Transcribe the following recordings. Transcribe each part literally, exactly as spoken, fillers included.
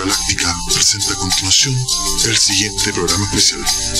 Galáctica presenta a continuación el siguiente programa especial.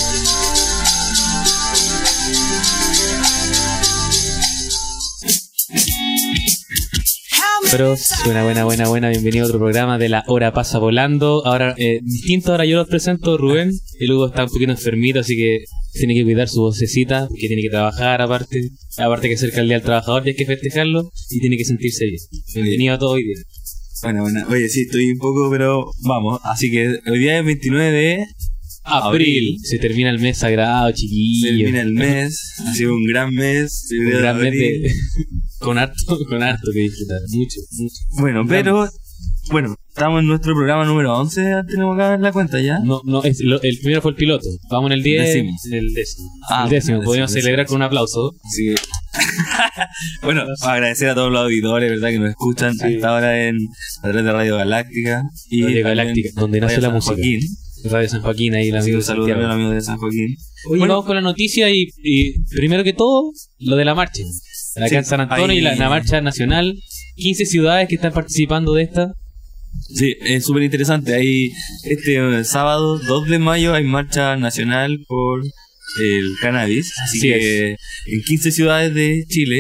Pero buena, buena, buena, buena, bienvenido a otro programa de La Hora Pasa Volando. Ahora, eh, distinto, ahora yo los presento, Rubén. El Hugo está un poquito enfermito, así que tiene que cuidar su vocecita, porque tiene que trabajar aparte. Aparte que cerca el Día del Trabajador y hay que festejarlo y tiene que sentirse bien. Bienvenido a todo hoy día. Bueno, bueno, oye, sí, estoy un poco, pero vamos. Así que hoy día es veintinueve de abril. Se termina el mes sagrado, chiquillo. Se termina el mes, ha sido un gran mes. Un gran mes de... con harto, con harto que disfrutar, mucho, mucho. Bueno, pero, bueno, estamos en nuestro programa número once, tenemos acá en la cuenta ya. No, no, es, lo, el primero fue el piloto, vamos en el diez, Décimo. el décimo. Ah, el décimo, décimo, podemos décimo, celebrar décimo. con un aplauso. Sí. Bueno, agradecer a todos los auditores, ¿verdad? Que nos escuchan Sí. a esta hora en, a través de Radio Galáctica. Y Radio también Galáctica, donde nace Radio la San música. Joaquín. Radio San Joaquín, ahí el Así amigo que de saludos a Santiago. los amigos de San Joaquín. Oye, Bueno, vamos con la noticia y, y primero que todo, lo de la marcha. Acá Sí, en San Antonio ahí- y la, la marcha nacional, quince ciudades que están participando de esta. Sí, es súper interesante. Hay este eh, sábado dos de mayo hay marcha nacional por el cannabis. Así Así que en quince ciudades de Chile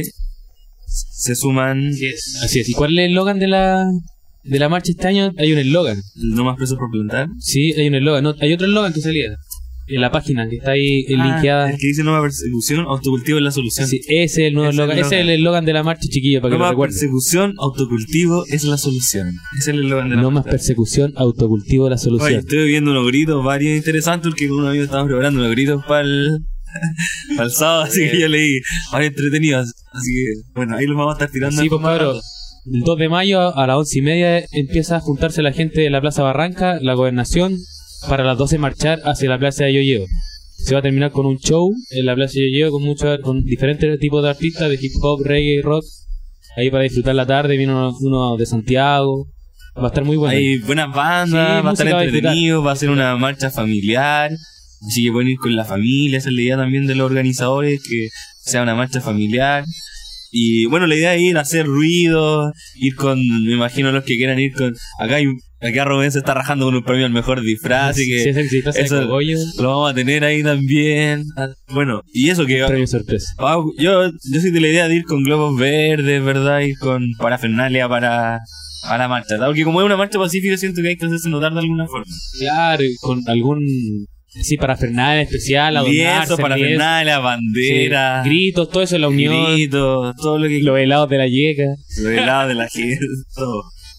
se suman Así es. ¿Y cuál es el eslogan de la, de la marcha este año? Hay un eslogan. no más presos por plantar. Sí, hay un eslogan. No, hay otro eslogan que salía en la página, que está ahí Ah, linkeada. el que dice nueva persecución, autocultivo es la solución. Sí, ese es el nuevo Ese es el eslogan. Ese es el eslogan. eslogan de la marcha, chiquillo, para que lo No más recuerden. persecución, autocultivo es la solución. Ese es el eslogan de la No más marcha. persecución, autocultivo la Oye, solución. estoy viendo unos gritos varios interesantes porque con un amigo estamos preparando unos gritos para el, para el sábado, así que yo leí varios entretenidos. Así que, bueno, ahí los vamos a estar tirando. Sí, en pues forma cabrón. rato. El dos de mayo a las once y media empieza a juntarse la gente de la Plaza Barranca, la Gobernación, para las doce marchar hacia la Plaza de Yoyeo. Se va a terminar con un show en la Plaza de Yoyeo con muchos, con diferentes tipos de artistas de hip hop, reggae y rock. Ahí para disfrutar la tarde, viene uno, uno de Santiago. Va a estar muy bueno. Hay buenas bandas, Sí, va a música estar va a entretenido, va a ser una marcha familiar. Así que pueden ir con la familia, esa es la idea también de los organizadores, que sea una marcha familiar. Y bueno, la idea es ir a hacer ruido, ir con, me imagino los que quieran ir con, acá hay, acá Rubén se está rajando con un premio al mejor disfraz, así que Si es el que se disfraza de eso cogollo, lo vamos a tener ahí también. Bueno, y eso que premio sorpresa. ah, yo, yo soy de la idea de ir con globos verdes, ¿verdad? Ir con parafernalia para, para la marcha, ¿verdad? Porque como es una marcha pacífica siento que hay que hacerse notar de alguna forma. Claro, y con algún... Sí, parafernalia especial, adornarse, Lienzo, parafernalia, bandera, sí, gritos, todo eso, la unión, gritos, todo lo que... los helados de la yeca. Lo helado de la gente, todo.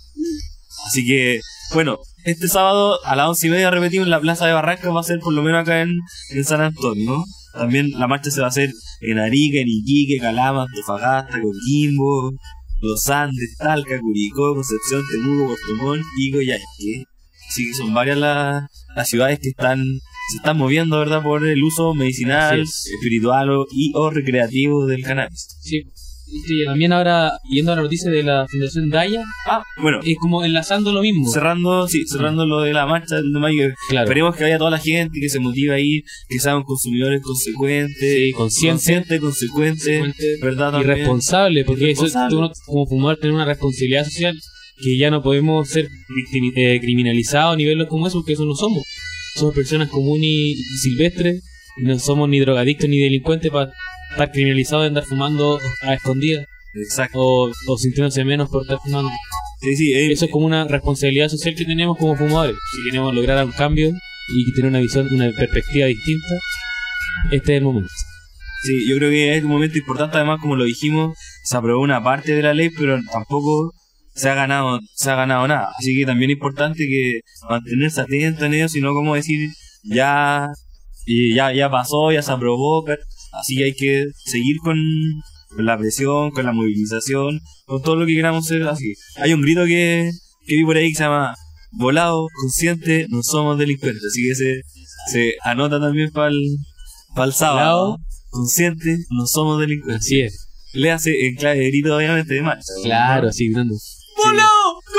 Así que, bueno, este sábado a las once y media repetimos en la Plaza de Barranca, va a ser por lo menos acá en, en San Antonio. También la marcha se va a hacer en Arica, en Iquique, Calama, Antofagasta, Coquimbo, Los Andes, Talca, Curicó, Concepción, Temuco, Puerto Montt y Coyhaique. Así que son varias las, las ciudades que están se están moviendo, ¿verdad?, por el uso medicinal, Así es. espiritual o, y o recreativo del cannabis. Sí. Y también ahora, yendo a la noticia de la Fundación Daya, Ah, bueno, es como enlazando lo mismo. cerrando, sí, cerrando lo de la marcha del de mayo. Claro. Esperemos que vaya toda la gente, que se motive a ir, que sean consumidores consecuentes, Sí, conscientes. conscientes, consecuentes, Consecuentes ¿verdad? Y También. responsable, porque eso, Responsable. uno como fumador tiene una responsabilidad social que ya no podemos ser victimi- eh, criminalizados ni verlos como eso, porque eso no somos. Somos personas comunes y silvestres, y no somos ni drogadictos ni delincuentes para estar criminalizados de andar fumando a escondidas Exacto. o, o sintiéndose menos por estar fumando. Sí, sí, eh, Eso es como una responsabilidad social que tenemos como fumadores. Si queremos lograr un cambio y tener una visión, una perspectiva distinta, este es el momento. sí, yo creo que es un momento importante, además, como lo dijimos, se aprobó una parte de la ley, pero tampoco se ha ganado, se ha ganado nada. Así que también es importante que mantenerse atento en ello, sino como decir, ya, y ya, ya pasó, ya se aprobó, pero- así que hay que seguir con, con la presión, con la movilización, con todo lo que queramos hacer. Así hay un grito que, que vi por ahí que se llama volado, consciente, no somos delincuentes, así que se, se anota también para el sábado. Volado. Consciente, no somos delincuentes. Así es. Le hace en clave de grito, obviamente, de marcha. Claro, así gritando. ¡Volado! ¡Consciente!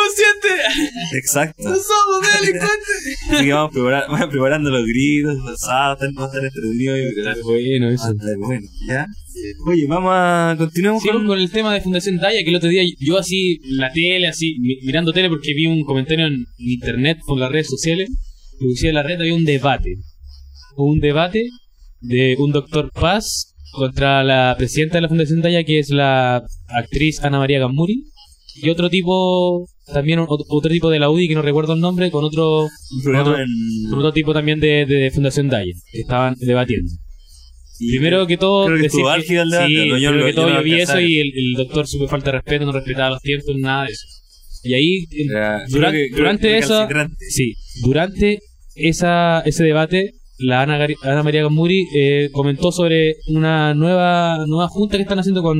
delincuentes! Exacto. ¡No somos delincuentes! Así que vamos, preparar, vamos preparando los gritos, los sábados, va a estar entretenido. Y, Bueno, eso. ah, bueno, ¿ya? Oye, vamos a... Continuemos Sigo con... con el tema de Fundación Daya, que el otro día yo así, la tele, así, mi- mirando tele porque vi un comentario en internet con las redes sociales, y decía en la red había un debate. Un debate de un doctor Paz contra la presidenta de la Fundación Daya, que es la actriz Ana María Gamuri, y otro tipo, también otro, otro tipo de la U D I, que no recuerdo el nombre, con otro, un programa otro, en... con otro tipo también de, de Fundación Daya, que estaban debatiendo. y- Primero que todo, creo que decir estuvo que- álgido el debate, sí, pero yo primero lo- que yo todo no yo lo vi eso alcanzaba. y el, el doctor súper falta de respeto, no respetaba los tiempos, nada de eso. Y ahí, en- Era- creo durante, que- creo durante que eso, recalcitrante. sí, durante esa, ese debate, la Ana, Gari- Ana María Gamuri eh, comentó sobre una nueva, nueva junta que están haciendo con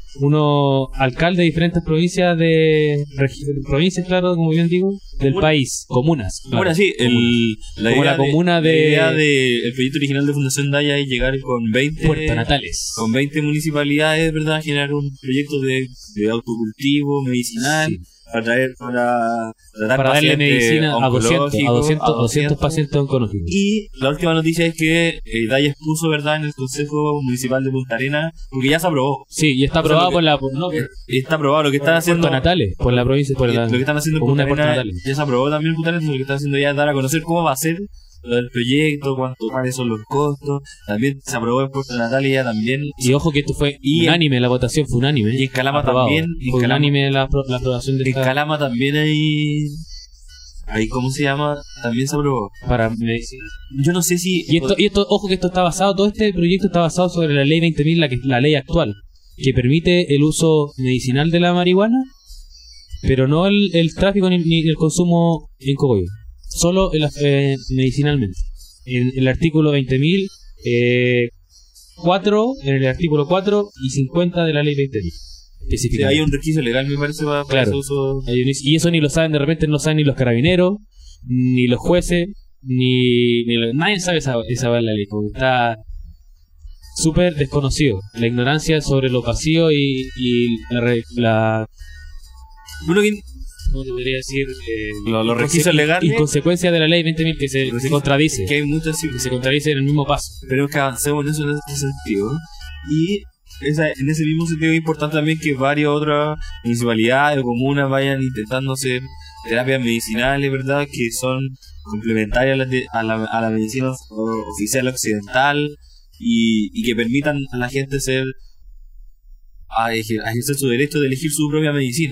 unos alcaldes de diferentes provincias de regi- provincias, claro, como bien digo, del Comuna. país, comunas. claro. Bueno, sí, el, la Como idea la comuna de, de- la idea de- el proyecto original de Fundación Daya es llegar con veinte Puerto Natales. con veinte municipalidades, ¿verdad? Generar un proyecto de, de autocultivo medicinal Sí. para traer para tratar Para darle pacientes medicina a doscientos, a oncológicos, doscientos, a doscientos pacientes oncológicos. Y la última noticia es que eh, Daya expuso, ¿verdad?, en el Consejo Municipal de Punta Arenas, porque ya se aprobó. Sí, y está O sea, aprobado lo que- por la... Por, no, por Eh, Está aprobado lo que están haciendo. Puerto Natales, por la provincia, por lo que- la... lo que están haciendo en comuna Punta de Puerto Arenas, Natales. ya se aprobó también en Punta Arenas, lo que están haciendo ya es dar a conocer cómo va a ser lo del proyecto, cuánto, cuáles son los costos. También se aprobó en Puerto Natales ya también. Y ojo que esto fue Y en- unánime, la votación fue unánime. Y en Calama Aprobado. también. y en Fue Calama- unánime la, apro- la aprobación de En esta Calama también hay. Ahí, ¿cómo se llama? También se aprobó. para medicina. Yo no sé si. Y esto, y esto, ojo que esto está basado, todo este proyecto está basado sobre la ley veinte mil, la, que, la ley actual, que permite el uso medicinal de la marihuana, pero no el, el tráfico ni, ni el consumo en cogollo, solo el, eh, medicinalmente. En, el artículo veinte mil, eh, cuatro, en el artículo cuatro y cincuenta de la ley veinte mil. Sí, Específicamente. hay un requisito legal, me parece, para, para Claro. ese uso. Hay un- Y eso ni lo saben, de repente no lo saben ni los carabineros, ni los jueces, ni, ni lo- nadie sabe esa, esa va la ley, porque está súper desconocido. La ignorancia sobre lo vacío y, y la, re- la Bueno, que ¿cómo te podría decir? Eh, Lo- los inconse- requisitos legales. inconsecuencia de la ley veinte mil que se, Pero se sí, contradice, que hay muchas que se contradice en el mismo paso. Esperemos que avancemos en eso en este sentido. Y esa, en ese mismo sentido es importante también que varias otras municipalidades o comunas vayan intentando hacer terapias medicinales, ¿verdad? Que son complementarias a la, de- a la, a la medicina o- oficial occidental y, y que permitan a la gente ser a, ejer- a ejercer su derecho de elegir su propia medicina.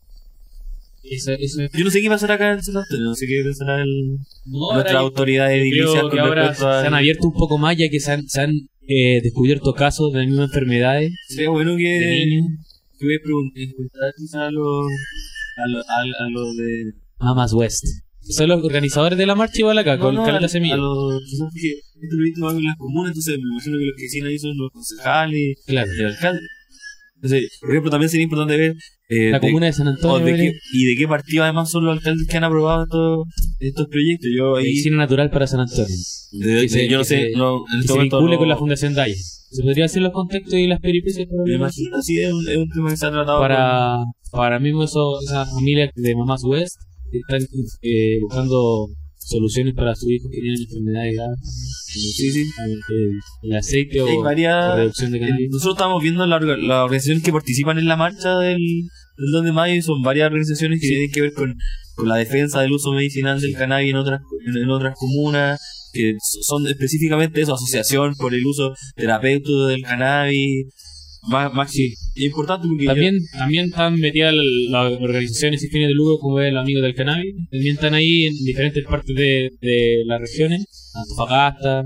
Eso, eso es- Yo no sé qué pasará acá en San Antonio, no sé qué pensará el, no, nuestra ahora autoridad de yo iglesia creo con que ahora respecto a... se han abierto un poco más, ya que se han, se han eh, descubierto casos de las mismas enfermedades Sería bueno que... de niños. que voy a preguntar, preguntar quizá a los a lo, a, a lo de Mamas West. Son los organizadores de la marcha igual acá, con no, Caleta a, Semilla. a los quizás porque este proyecto va con las comunas, entonces me imagino que los que deciden ahí son los concejales Claro. y el alcalde. Entonces, por ejemplo, también sería importante ver eh, La de- comuna de San o Antonio, de Belén, qué, y de qué partido además son los alcaldes que han aprobado estos, estos proyectos. Yo ahí Medicina Natural para San Antonio. de- que se- yo no que sé, se- no, en Que este se momento vincule no- con la Fundación Daya. ¿Se podría hacer los contextos y las peripecias para, me imagino, sí, es un, es un tema que se ha tratado para, para mismo eso, esas familias de Mamás West que están eh, buscando soluciones para sus hijos que tienen enfermedades graves? Sí, sí. El, el aceite o Hay varias- la reducción de Eh, cannabis. Nosotros estamos viendo la orga- las organizaciones que participan en la marcha del, del dos de mayo y son varias organizaciones que Sí. tienen que ver con, con la defensa del uso medicinal del cannabis en otras en, en otras comunas, que so- son específicamente eso, asociación por el uso terapéutico del cannabis. Más, más Sí. y es importante porque También, también están metidas l- las organizaciones sin fines de lucro como es el Amigo del Cannabis. También están ahí en diferentes partes de, de las regiones. Antofagasta,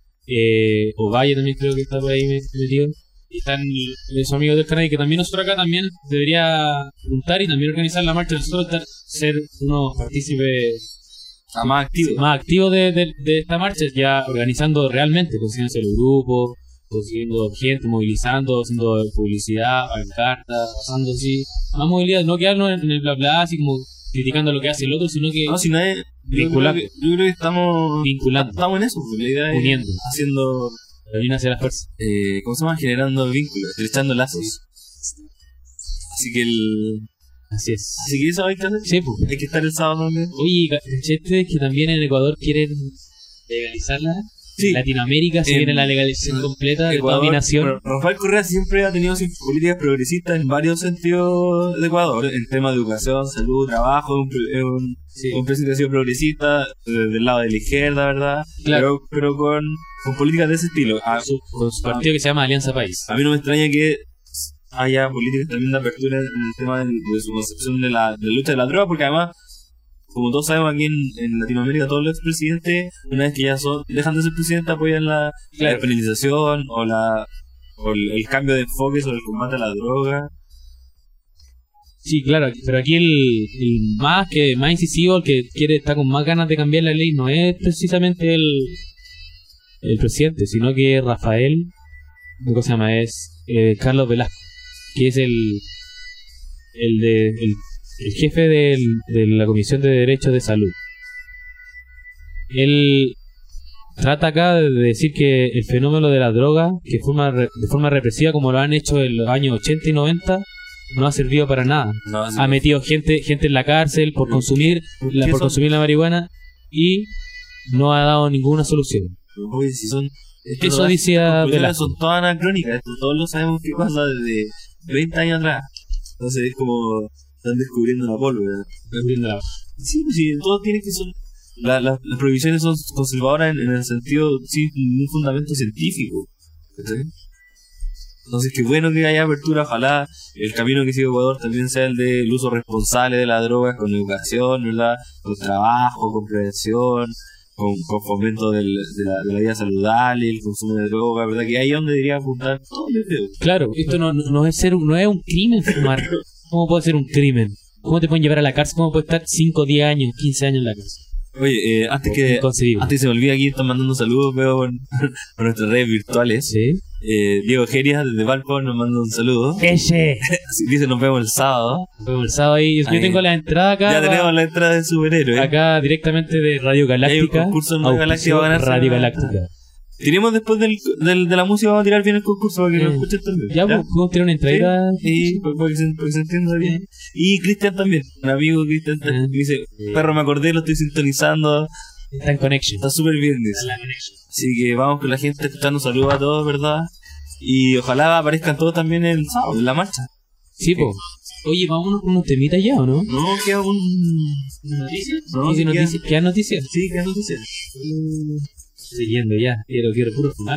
eh, Ovalle también creo que está por ahí metido. Y están los Amigos del Cannabis, que también nosotros acá también debería juntar y también organizar la marcha. Nosotros estar, ser unos partícipes está más activo. más activos de, de, de esta marcha, ya organizando realmente, consiguiéndose los grupos, consiguiendo gente, movilizando, haciendo publicidad, pancartas, pasando así, más movilidad, no quedarnos en el bla bla, así como criticando lo que hace el otro, sino que No, si nadie, yo, creo Vinculando. que, yo creo que estamos vinculando, estamos en eso, pues, la idea es uniendo, haciendo la unión hacia la fuerza. eh, ¿cómo se llama? Generando vínculos, estrechando lazos. Así que el Así es. Así que eso hay que hacer. Sí, pues. Hay que estar el sábado también. Oye, ¿cachaste que también en Ecuador quieren legalizarla? Sí. En Latinoamérica se En- viene la legalización completa de toda Ecuador, mi nación. bueno, Rafael Correa siempre ha tenido sus políticas progresistas en varios sentidos de Ecuador, en temas de educación, salud, trabajo, es un, pre- es un, Sí. un presidente que ha sido progresista, eh, del lado de la izquierda, ¿verdad? Claro. Pero, pero con, con políticas de ese estilo. A, Su- con su partido que se llama Alianza País. a mí no me extraña que haya políticas también de apertura en el tema de, de su concepción de la, de la lucha de la droga, porque además, como todos sabemos aquí en, en Latinoamérica, todos los expresidentes, una vez que ya son dejan de ser presidentes, apoyan la, la penalización o la o el, el cambio de enfoque sobre el combate a la droga. Sí, claro, pero aquí el, el más que más incisivo, el que quiere estar con más ganas de cambiar la ley, no es precisamente el, el presidente, sino que Rafael, ¿cómo se llama? Es eh, Carlos Velasco, que es el el de el, el jefe del, de la Comisión de Derechos de Salud. Él trata acá de decir que el fenómeno de la droga, que forma re- de forma represiva como lo han hecho en los años ochenta y noventa, no ha servido para nada. No, así Ha que- metido gente gente en la cárcel por Pero, consumir ¿por la, qué por son- consumir la marihuana y no ha dado ninguna solución. Oye, si son, estas Eso drogas- decía estas conclusiones Velasco. son todas anacrónicas, esto todos lo sabemos que pasa desde veinte años atrás. Entonces es como están descubriendo la pólvora. Sí, pues sí, todo tiene que son. La, la- las prohibiciones son conservadoras en, en el sentido sin ningún fundamento científico. ¿Cachai? Entonces, qué bueno que haya apertura. Ojalá el camino que sigue Ecuador también sea el del uso responsable de las drogas, con educación, ¿verdad? Con trabajo, con prevención, con, con fomento del, de, la, de la vida saludable, el consumo de drogas, ¿verdad? Que ahí es donde debería apuntar todo el video. Claro, esto no, no, no es ser un- no es un crimen fumar. ¿Cómo puede ser un crimen? ¿Cómo te pueden llevar a la cárcel? ¿Cómo puedes estar cinco, diez años, quince años en la cárcel? Oye, eh, antes que Inconcebible. antes se me olvida aquí, están mandando saludos, veo por, por nuestras redes virtuales. Sí. Eh, Diego Gerias desde Valpo nos manda un saludo. ¡Ese! Así dice, nos vemos el sábado. Fue el sábado ahí. Yo Ahí. tengo la entrada acá. Ya va- tenemos la entrada de superhéroe. Acá directamente de Radio Galáctica. Hay un concurso en Radio Galáctica, Auspició va a ganarse Radio una- Galáctica. Tiremos después del, del, de la música, vamos a tirar bien el concurso para que Eh, nos escuchen también. Ya, pues, podemos tener una entradita. Sí, para, para que se, para que se entienda bien. Y Cristian también, un amigo Cristian Ah. que dice, perro me acordé, lo estoy sintonizando, Está en Connection. está súper bien, dice. Está en la Connection. Así que vamos con la gente escuchando, saludos a todos, ¿verdad? Y ojalá aparezcan todos también el sábado, en la marcha. Sí, po. Oye, vámonos con unos temitas ya, ¿o no? No, queda un... ¿Noticias? No, ¿Qué sí, noticias? ¿Qué noticias? Sí, queda noticias. Siguiendo ya. Quiero, quiero puro fumar.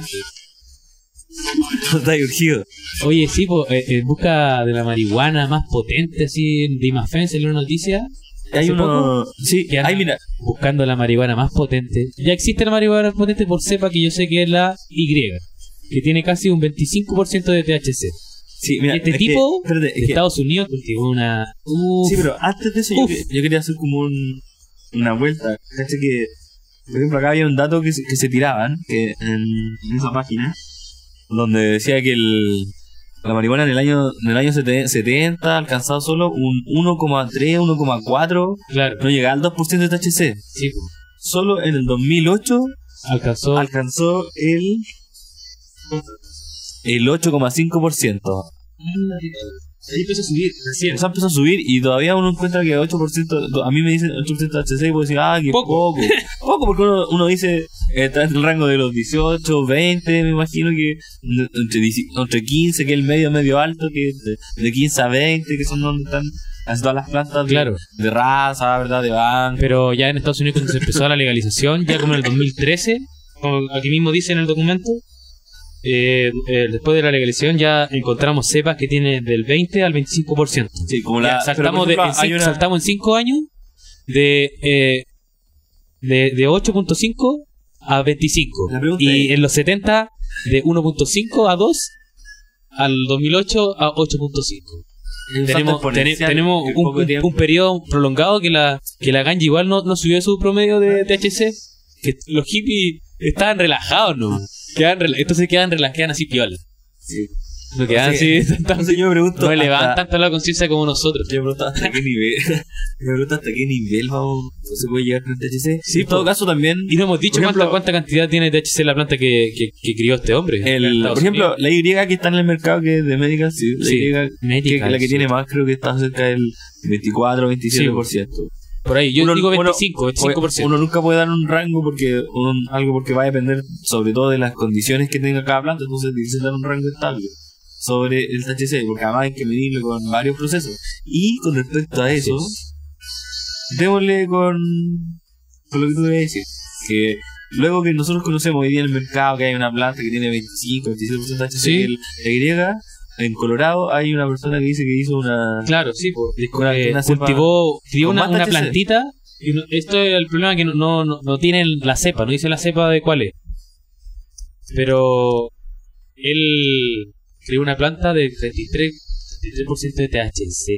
No está urgido. Oye, sí, po, eh, en busca de la marihuana más potente, así, en Dimafén salió una noticia. Hay hace uno... poco, Sí, que anda hay, mira. buscando la marihuana más potente. Ya existe la marihuana más potente por cepa que yo sé que es la Y, que tiene casi un veinticinco por ciento de T H C. Sí, mira, Este es que- tipo espérate, es de que- Estados Unidos cultivó una... Uf, Sí, pero antes de eso yo, Uf. que- yo quería hacer como un, una vuelta. Caché que, por ejemplo, acá había un dato que se, que se tiraban que en, en esa página, donde decía que el, la marihuana en el año en el año sete- setenta ha alcanzado solo un uno coma tres, uno coma cuatro, claro. no llegaba al dos por ciento de T H C. Sí, po. Solo en el dos mil ocho Alcanzó... alcanzó el, el ocho coma cinco por ciento. Ahí empezó a subir recién. O sea, empezó a subir y todavía uno encuentra que ocho por ciento, a mí me dicen ocho por ciento de H C y puedo decir, ah, que Poco. poco. Poco, porque uno, uno dice, eh, está en el rango de los dieciocho, veinte, me imagino que de- entre, dieci- entre quince, que es el medio, medio alto, que de, de quince a veinte, que son donde están casi todas las plantas de, Claro. de raza, ¿verdad? De banco. Pero ya en Estados Unidos cuando se empezó la legalización, ya como en el dos mil trece, como aquí mismo dice en el documento, eh, eh, después de la legalización ya encontramos cepas que tienen del veinte al veinticinco por ciento. Sí, como Ya, la... saltamos, pero, por de, ejemplo, en hay cin- una- saltamos en cinco años de, eh, de, de ocho punto cinco a veinticinco. La pregunta Y es- en los setenta de uno punto cinco a dos, al dos mil ocho a ocho punto cinco. hay un salto Tenemos, tene- exponencial tenemos en un, poco un- tiempo. un periodo prolongado que la que la ganja igual no, no subió su promedio de T H C, que los hippies estaban relajados, ¿no? Quedan rela- entonces quedan relajados, quedan así piola. Sí. No quedan No así, sé, tan- entonces yo me pregunto. no hasta- elevan tanto la conciencia como nosotros. Yo me pregunto hasta qué nivel. Yo me pregunto hasta qué nivel vamos, se puede llegar con el T H C. Sí, en todo po. caso también. Y no hemos dicho Por ejemplo, cuánta, cuánta cantidad tiene T H C la planta que, que, que crió este hombre. en El, Estados por ejemplo, Unidos. la Y que está en el mercado que es de Medical, sí, la Sí, Y que Medical, la que sí. tiene más creo que está cerca del veinticuatro veintisiete por ciento. Por ahí, yo Uno- digo uno- veinticinco, veinticinco por ciento. Uno nunca puede dar un rango porque un, algo porque va a depender sobre todo de las condiciones que tenga cada planta, entonces es difícil dar un rango estable sobre el T H C, porque además hay que medirlo con varios procesos. Y con respecto a eso, démosle con, con lo que tú debes decir, que luego que nosotros conocemos hoy día en el mercado que hay una planta que tiene veinticinco, veintisiete por ciento de T H C, Sí. que el- la Y, en Colorado hay una persona que dice que hizo una... Claro, sí, pues, Una- eh, una cepa cultivó, cultivó con una, más una T H C. plantita. Y no- esto es el problema, que no, no, no, no tiene la cepa, no dice la cepa de cuál es. Pero él creó una planta de treinta y tres por ciento de T H C.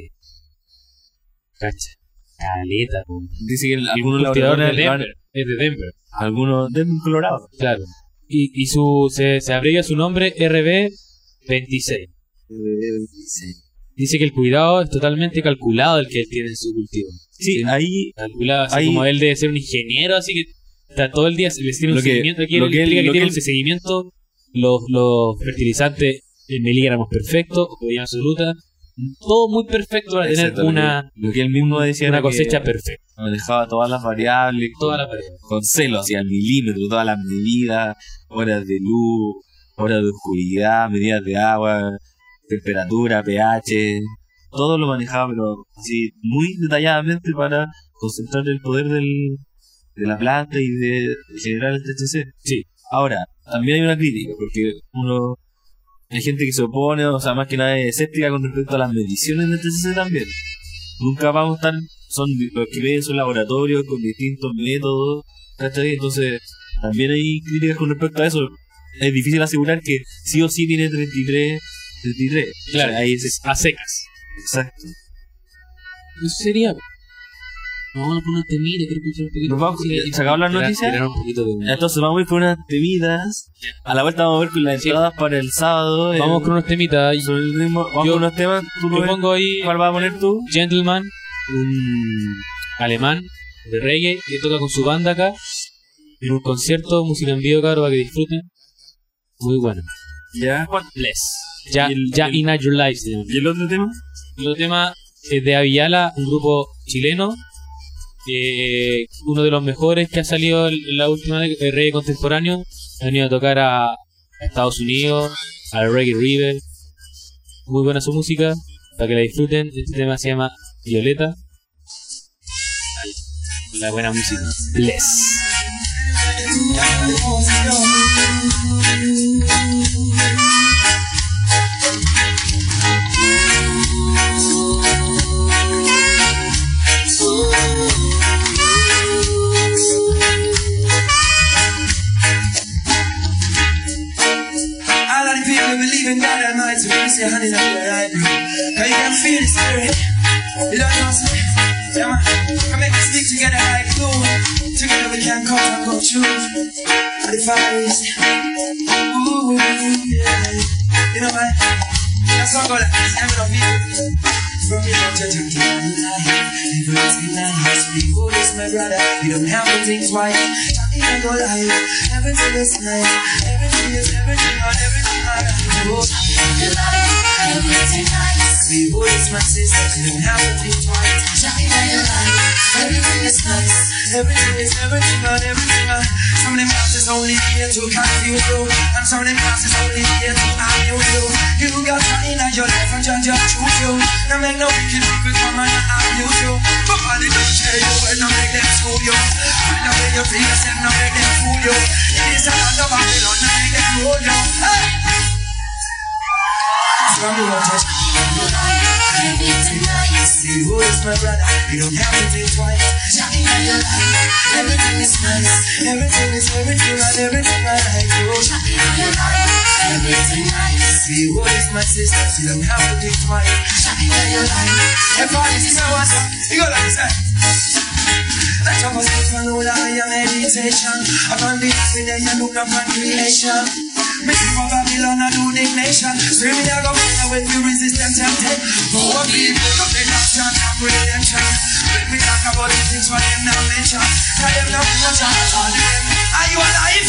Cacha. Caleta, po. Dice que el- algunos Cultivador de laboratorios... Denver. Es de Denver, Algunos de Colorado. claro. Y, y su se, se abrevia su nombre R B veintiséis. Dice que el cuidado es totalmente calculado el que él tiene en su cultivo. Sí, ahí Calculado, así ahí- como él debe ser un ingeniero, así que está todo el día, les tiene un Lo que- seguimiento. Aquí lo él que él- explica que lo que tiene él- ese seguimiento, los, los fertilizantes en milígramos perfectos, comunidad absoluta, todo muy perfecto para tener Exacto, una, lo que, lo que él mismo decía una era que cosecha perfecta. manejaba todas las variables Toda con, la pared. con celo, hacia el milímetro, todas las medidas, horas de luz, horas de oscuridad, medidas de agua, temperatura, pH, todo lo manejaba, pero así muy detalladamente para concentrar el poder del, de la planta y de generar el T H C. Sí. Ahora, también hay una crítica, porque uno hay gente que se opone, o sea, más que nada es escéptica con respecto a las mediciones del T H C también. Nunca vamos a estar, son los que miden son laboratorios con distintos métodos, ¿cachai? Entonces, también hay críticas con respecto a eso. Es difícil asegurar que sí o sí tiene treinta y tres, treinta y tres. Claro, O sea, ahí es, a secas. exacto. Eso sería. Vamos a poner un temita, quiero escuchar un poquito. ¿Nos vamos- de música y- se acabó la tirar- noticia? tirar un poquito de- Entonces vamos a ir con unas temitas. A la vuelta vamos a ver con las Sí. entradas para el sábado. el- Vamos con unos temitas. sobre el ritmo. Vamos Yo- con unos temas. ¿Tú Yo Rubén, pongo ahí cuál vas a poner tú? Gentleman, un alemán de reggae que toca con su banda acá en un concierto, música en vivo, caro, para que disfruten. Muy bueno. Ya. Bless. Ya, ¿Y el- ya el- In Your Life se llama. ¿Y el otro tema? El otro tema es de Avillala, un grupo chileno, eh, uno de los mejores que ha salido en la última de de reggae contemporáneo. Ha venido a tocar a, a Estados Unidos, al Reggae River. Muy buena su música, para que la disfruten. Este tema se llama Violeta. La buena música. Bless. All of the people believe in God Almighty, when you say honey, not your life. Now you can feel the spirit. You don't know, so yeah, man. Come make us stick together like glue. Together we can cut and go through the fires. Ooh, yeah. You know what? That song go like this. I'm gonna feel from your mouth to tongue to your life. Everything's nice. Be always my brother. You don't have to think twice. Talking and go live. Everything is nice. Everything is everything on everything alright. Oh, your life. Everything nice. Be always my sister. You don't have to think twice. Talking and your life. Everything is nice. Everything is everything on everything alright. Some of them classes only here to confuse you, and some of them classes only here to amuse you. You got something in your life and just just choose you. Now make no wicked people come and abuse you. But all they don't tell you when I make them school you. Find the way you feel yourself, now make them fool you. It is a lot of Babylon, now make them fool you. Hey! From the water, you is my brother, you don't have to think twice. Everything is nice, everything is everything and everything I like. Oh, everything nice. You is my sister, you don't have to think twice. If all this is our song, you go like this, eh? Let's have a step and all higher meditation. Upon the day you look upon creation. Making my Babylon a new nation. Screaming I go fire when we resist them tempted. For people, look at that chance of redemption. Let me talk about the things for them now mention. Tell them now much on all of them. Are you alive?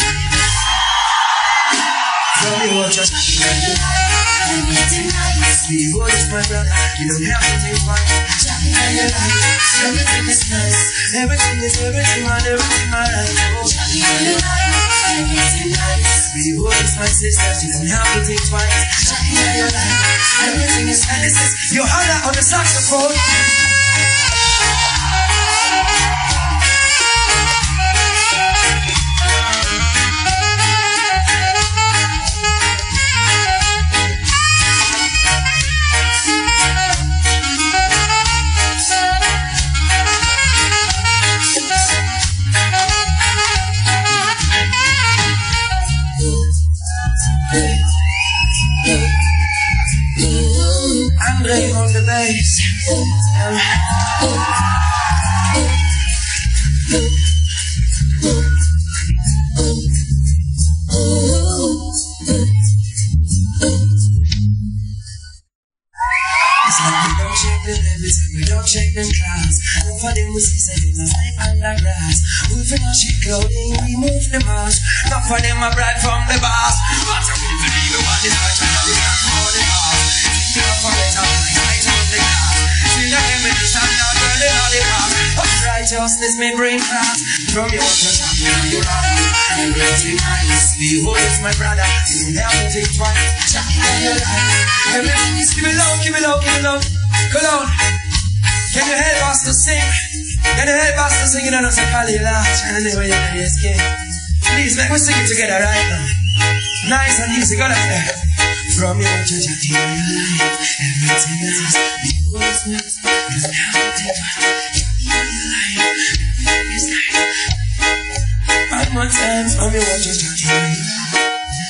Tell me what you're I'm getting nice. We hold is my brother. You don't have to think about it. And your life, everything is nice. Everything is everything and everything alright. Oh, and your life, everything nice. We hold is my sister. You don't have to think twice. And your life, everything is nice. And this is Johanna on the saxophone. Andre on the bass. It's like we don't shake the levels and we don't shake them clouds. And for them we see say they must live under grass. We finish shit clothing, we move the mask. Not for them a bride from the boss. But I will believe it what is right and we can't call the boss. Think of for it all, like right on the glass. See the enemies and not burning all the past. But righteousness may bring class. From your to champion and your life. And everything nice. Behold my brother, you don't have to think twice. Champion your life. Everything is give it low, give it low, give it low. Come on. Can you help us to sing? Can you help us to sing? You don't know, say, call it out. And then when you're escape. Please, make we sing it together right now. Nice and easy, go like that. From your church to your life, everything is behold is nice. You don't have to take it. Your life, everything is nice. One more time, from your church to your life.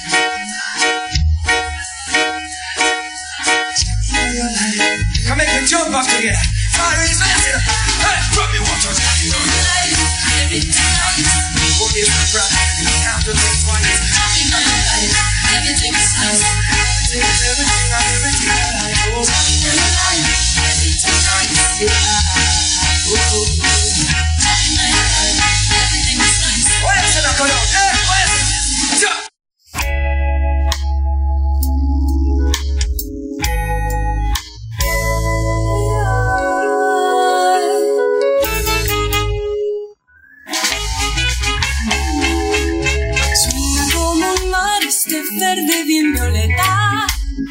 Come make me jump up together. Fire is nice. Hey, from your church to your life, everything is nice. Behold is my brother. You don't have to think twice. In my life, everything is nice. Everything is everything and everything that I know. In my life, everything is nice. Yeah. Oh, oh, oh. In my life, everything is nice. What else did I go down? Hey, what else? Jump. Verde bien violeta,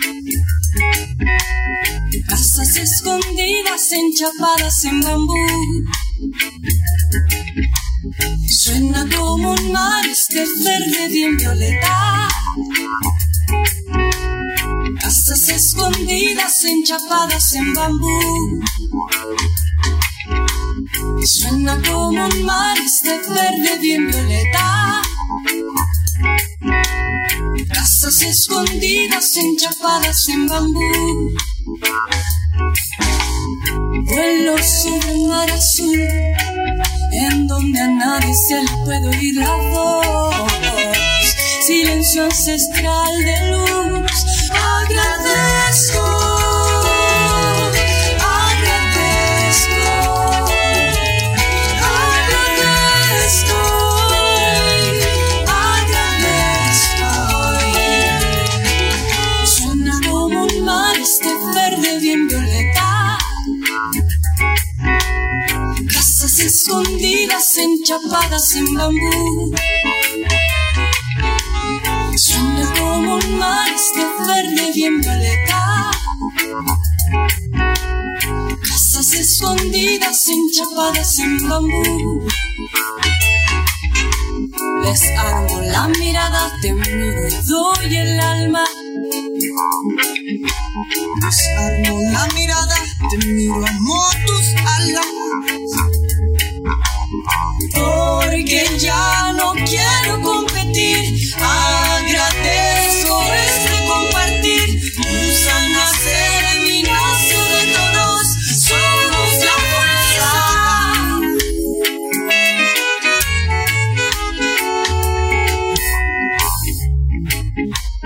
casas escondidas enchapadas en bambú. Suena como un mar este verde bien violeta, casas escondidas enchapadas en bambú. Suena como un mar este verde bien violeta, casas escondidas enchapadas en bambú. Vuelo sobre un mar azul, en donde a nadie se le puede oír la voz. Silencio ancestral de luz, agradezco. Escondidas enchapadas en bambú. Suena como un mar este verde bien violeta, casas escondidas enchapadas en bambú. Desarmo la mirada, te miro y doy el alma. Desarmo la mirada, te miro, amo tus alas. Porque ya no quiero competir, agradezco este compartir. Usa nacer mi nacio de todos, somos la fuerza.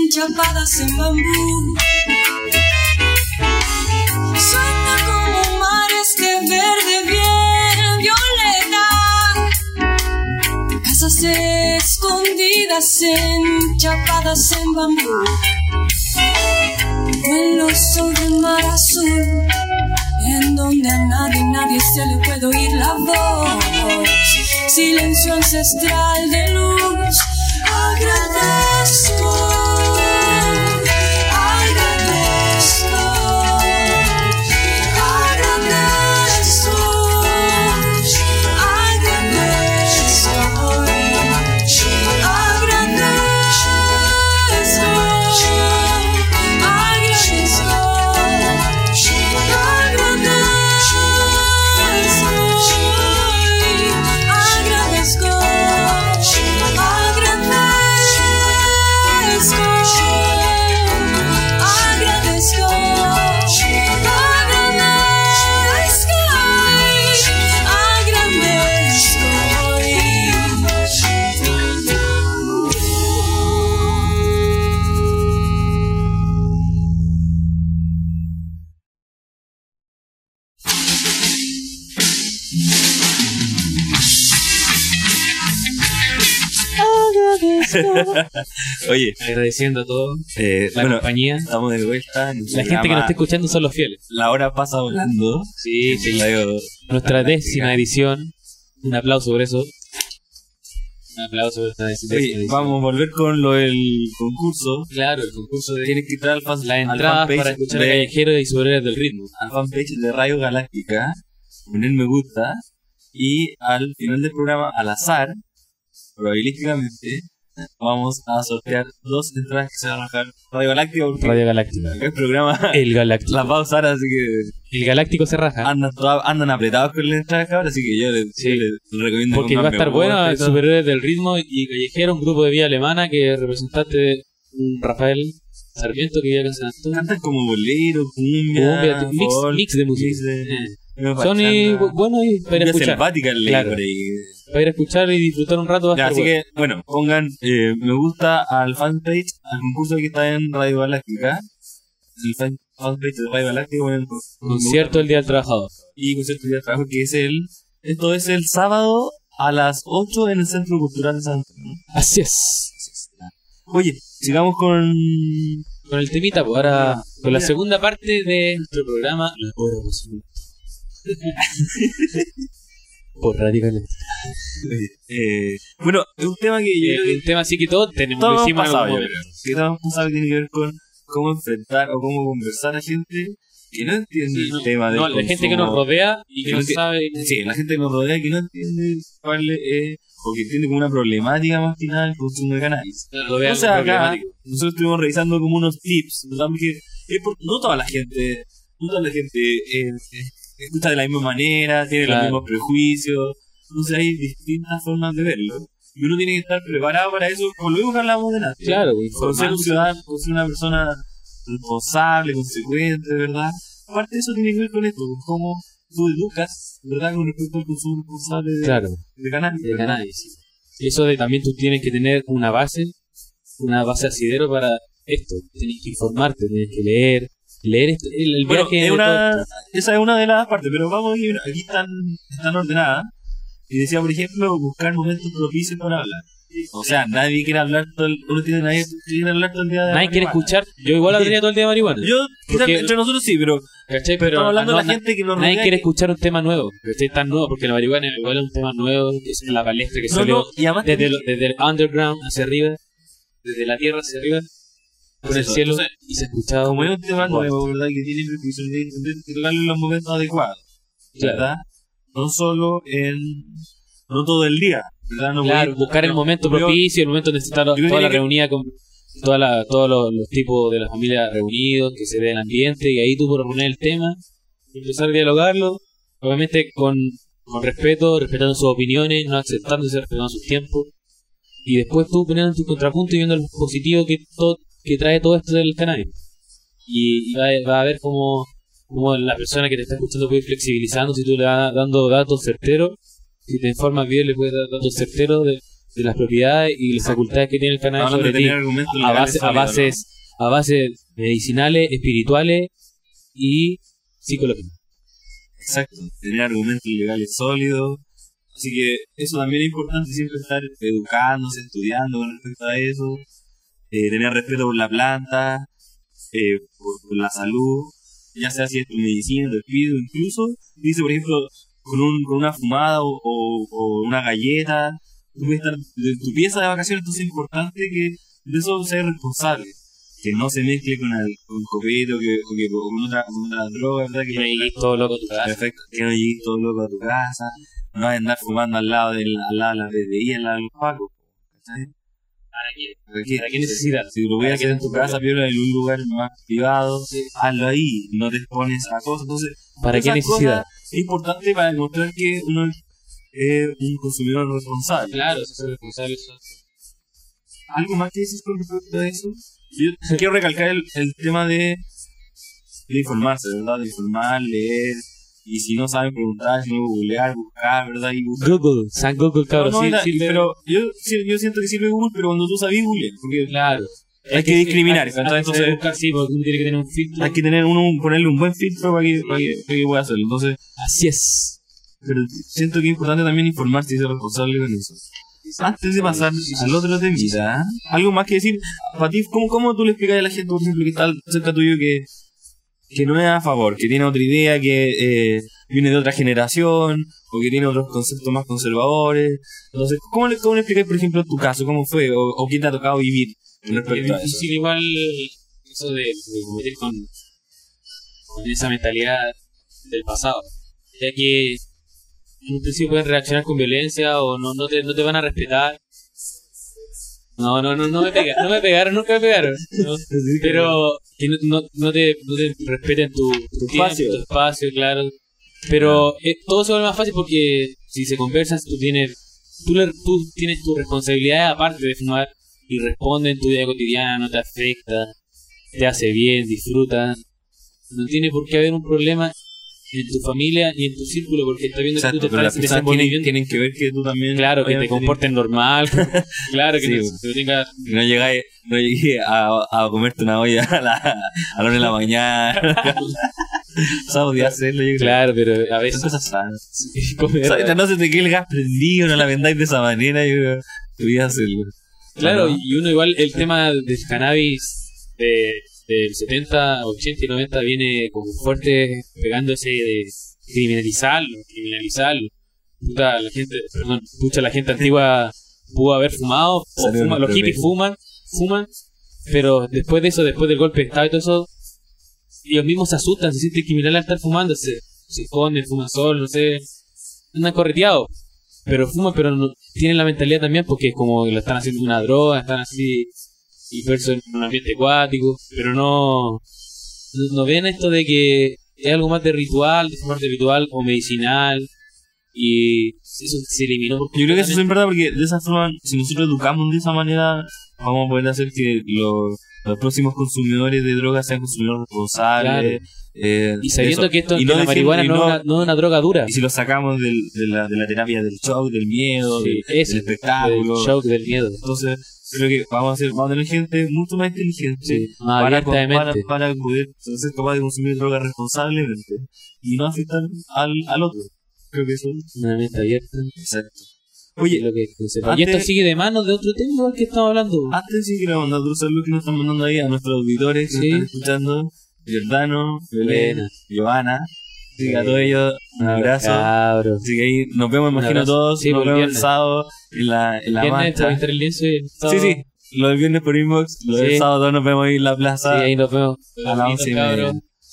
enchapadas en bambú. Suena como mares de verde bien violeta, casas escondidas enchapadas en bambú. Vuelo sobre el mar azul, en donde a nadie, nadie se le puede oír la voz. Silencio ancestral de luz, agradezco, agradezco, agradezco, agradezco, Oye, agradeciendo a todos, eh, la bueno, compañía. estamos de vuelta. En La gente que nos está escuchando son los fieles. La hora pasa volando. Sí, sí. Radio- Nuestra Radio- décima edición. Un aplauso por eso. Un aplauso por esta décima Oye, edición. vamos a volver con lo del concurso. Claro, el concurso de Tienes que entrar al, fan, la al entrada fanpage para escuchar de, a Callejero y sus héroes del ritmo. al fanpage de Radio Galáctica, poner me gusta y al final del programa, al azar, probabilísticamente, vamos a sortear dos entradas que se van a bajar Radio Galáctica porque Radio Galáctica. el programa El Galáctico. las va a usar, así que El Galáctico se raja. andan, toda- andan apretados con las entradas, cabrón, así que yo les, Sí. yo les recomiendo Porque va a comprar estar me bueno, gusta y todo. Superhéroes del Ritmo y Callejero, un grupo de vía alemana que representaste de un Rafael Sarmiento que vive acá en San Antonio. Cantan como bolero, cumbia, Cumbia, mix, folk, mix de música. mix de- Eh. de Son y, bachata, bueno y para ir a cumbia escuchar. selvática leí Claro. por ahí. Para ir a escuchar y disfrutar un rato va a Ya, estar así bueno. que, bueno, pongan eh, me gusta al fanpage, al concurso que está en Radio Galáctica. El fan- fanpage de Radio Galáctica, ponen me gusta. Concierto el Día del Trabajador. Y concierto del día de trabajo, que es el. Esto es el sábado a las ocho en el Centro Cultural de San Antonio. Así es. Oye, sigamos con. Con el temita, pues ahora con la Mira. segunda parte de nuestro programa La Hora Posible. Por Radio Galáctica. Eh, bueno, es un tema que yo. Eh, un tema así que todos tenemos, Todos lo hemos hicimos en pasado, algún yo momento. creo. Que todos hemos pasado, que tiene que ver con cómo enfrentar o cómo conversar a gente que no entiende Sí, no, el tema del no, la gente que nos consumo. rodea y que Que no no enti- sabe. Sí, la gente que nos rodea que no entiende cuál es, o que entiende como una problemática más que nada el consumo de cannabis. Lo vea O sea, como acá problemático. nosotros estuvimos revisando como unos tips, ¿verdad? Porque es por- no toda la gente, no toda la gente eh, eh, escucha de la misma manera, tiene Claro. los mismos prejuicios, entonces hay distintas formas de verlo. Y uno tiene que estar preparado para eso, como lo mismo que hablamos de antes. Claro, Con ser un informándose. ciudadano, con ser una persona responsable, consecuente, ¿verdad? Aparte de eso tiene que ver con esto, con cómo tú educas, ¿verdad? Con respecto al consumo responsable de, Claro, de cannabis. de ¿verdad? cannabis. Sí. Eso de también tú tienes que tener una base, una base asidero para esto. Tienes que informarte, tienes que leer, leer esto, el, el Bueno, viaje es de una, todo esto. esa es una de las partes, pero vamos a ir, aquí están, están ordenadas. Y decía, por ejemplo, buscar momentos propicios para hablar. O sea, nadie quiere hablar todo el, uno tiene nadie quiere hablar todo el día de Nadie quiere marihuana. escuchar, yo igual hablaría todo el día de marihuana. Yo, quizás Porque- entre nosotros sí, pero, ¿Cachai? pero Pero estamos hablando no, de la na- gente que nos nadie rodea quiere que- escuchar un tema nuevo, ¿cachai? Tan nuevo, porque la marihuana igual es un tema nuevo, que es la palestra que No, salió no, y además desde, lo- desde el underground hacia arriba, desde la tierra hacia arriba, por el Eso, cielo, entonces, y se ha escuchado. como es un tema Wow. nuevo, ¿verdad? Que tiene prejuicios de entender que tocarlo en los momentos adecuados, Claro. ¿verdad? No solo en, no todo el día, ¿verdad? No Claro, voy- buscar el no, momento yo- propicio, el momento de estar yo creo toda la que- reunida con toda la, todos los, los tipos de la familia reunidos, que se ve el ambiente, y ahí tú proponer el tema, y empezar a dialogarlo, obviamente con, con respeto, respetando sus opiniones, no aceptándose, respetando sus tiempos, y después tú poniendo tu contrapunto y viendo lo positivo que todo, que trae todo esto del cannabis. Y, y va, va a ver cómo, cómo la persona que te está escuchando puede ir flexibilizando si tú le vas dando datos certeros. Si te informas bien, le puedes dar datos certeros de, de las propiedades y las facultades que tiene el cannabis Hablando sobre de ti tener argumentos a, legales base, a, sólidos, bases, a bases medicinales, espirituales y psicológicas. ¿no? Exacto, tener argumentos legales sólidos. Así que eso también es importante, siempre estar educándose, estudiando con respecto a eso, eh, tener respeto por la planta, eh, por, por la salud, ya sea si es tu medicina, tu espíritu, incluso, dice por ejemplo, con, un, con una fumada o, o, o una galleta, tú puedes estar de tu pieza de vacaciones, entonces es importante que de eso seas responsable, que no se mezcle con, el, con copete o, que, o, que, o con, otra, con otra droga, ¿verdad? Que Que no llegues todo loco a tu casa. Perfecto, que no llegues todo loco a tu casa, no vas a andar fumando al lado de la, al lado de la P D I, al lado de los pacos, ¿cachai? ¿Para qué? ¿Para qué, ¿Para qué necesidad? Si lo voy a ¿Para hacer qué en tu tanto casa, piola, en un lugar más privado, hazlo ahí, no te expones a cosas. Entonces, ¿Para qué esas necesidad? cosas es importante para demostrar que uno es un consumidor responsable. Claro, eso es responsable. Eso. ¿Algo más que decir con respecto a eso? Yo quiero recalcar el, el tema de, de informarse, ¿verdad? De informar, leer, y si no saben preguntar, si no googlear, buscar, ¿verdad? Y buscar. Google, San Google, cabrón. No, no, sí, la- sí, pero yo, sí- yo siento que sirve Google, pero cuando tú sabes googlear, porque claro. hay que discriminar. Hay que Entonces, saber buscar, sí, porque uno tiene que tener un filtro. hay que tener uno, ponerle un buen filtro para que, para que, para que pueda hacerlo. Entonces, Así es. pero siento que es importante también informarse y ser responsable con eso. Antes de pasar al otro temita, algo más que decir, para ti, ¿cómo, cómo tú le explicas a la gente, por ejemplo, que está cerca tuyo, que, que no es a favor, que tiene otra idea, que eh, viene de otra generación, o que tiene otros conceptos más conservadores? Entonces, ¿cómo le, cómo le explicas, por ejemplo, tu caso, cómo fue, o, o qué te ha tocado vivir con Es respecto a eso? difícil igual eso de, de competir con, con esa mentalidad del pasado. Ya que en un principio pueden reaccionar con violencia o no, no, te, no te van a respetar. No, no, no, no me pegaron, no me pegaron, nunca me pegaron. ¿no? Pero que no, no, no, te, no te respeten tu, tu tiempo, espacio. tu espacio, claro. Pero eh, todo se vuelve más fácil porque si se conversan, tú tienes, tú, le- tú tienes tu responsabilidad aparte de fumar y responde en tu vida cotidiana, no te afecta, te hace bien, disfruta. No tiene por qué haber un problema en tu familia ni en tu círculo porque está viendo Exacto, que tú te pero las estás personas tienen, desenvolviendo. tienen que ver que tú también... Claro, que te obviamente, comportes normal, claro, que Sí, no, bueno. que no tengas... No llegué, no llegué a, a comerte una olla a la, a la una de la mañana. O sea, podía hacerlo, yo creo. Claro, pero a Son veces... cosas sanas. comer- O sea, no se te quede el gas prendido, no la vendáis de esa manera, yo creo que podía hacerlo. Claro, ¿No? y uno igual, el tema del cannabis de, del setenta, ochenta y noventa viene como fuerte pegándose de criminalizarlo, criminalizarlo. Puta, la gente, perdón, pucha, la gente antigua pudo haber fumado, o Salió fuma- el los hippies problema. fuman, fuman, pero después de eso, después del golpe de estado y todo eso, ellos mismos se asustan, se sienten criminales al estar fumando, se, se esconden, fuman solo, no sé, andan correteados. Pero fuman, pero no, tienen la mentalidad también porque es como que lo están haciendo una droga, están así inmersos en un ambiente acuático, pero no, no, no ven esto de que es algo más de ritual, de fumar de ritual o medicinal, y eso se eliminó. Yo creo que eso es verdad porque de esa forma, si nosotros educamos de esa manera, vamos a poder hacer que los, los próximos consumidores de drogas sean consumidores responsables. eh, Y sabiendo eso. que esto Y que no la decir- marihuana y no, no- es una, no es una droga dura. Y si lo sacamos del, de, la, de la terapia del shock, del miedo, Sí, del, eso, del espectáculo. del shock, del miedo. Entonces, creo que vamos a, hacer, vamos a tener gente mucho más inteligente Sí, más para, abierta de para, mente. para poder ser capaz de consumir drogas responsablemente y no afectar al, al otro. Creo que eso Una mente abierta. exacto. Es Oye, lo que conserva. antes- Y esto sigue de manos de otro tema igual que estamos hablando. antes sí quiero mandar otro saludo que nos están mandando ahí a nuestros auditores que Sí. nos están escuchando. Giordano, Belén, Buena. Giovanna. Así que a Sí. todos ellos un abrazo. Cabros. Así que ahí nos vemos, imagino abrazo. todos. Sí, nos por el vemos el viernes. sábado en la, en la Viernes, marcha. puedo estar el lienzo y el Sí, sábado. sí. Lo del viernes por inbox, lo del Sí. sábado todos nos vemos ahí en la Sí, plaza ahí nos vemos. a las once y media. Cabros.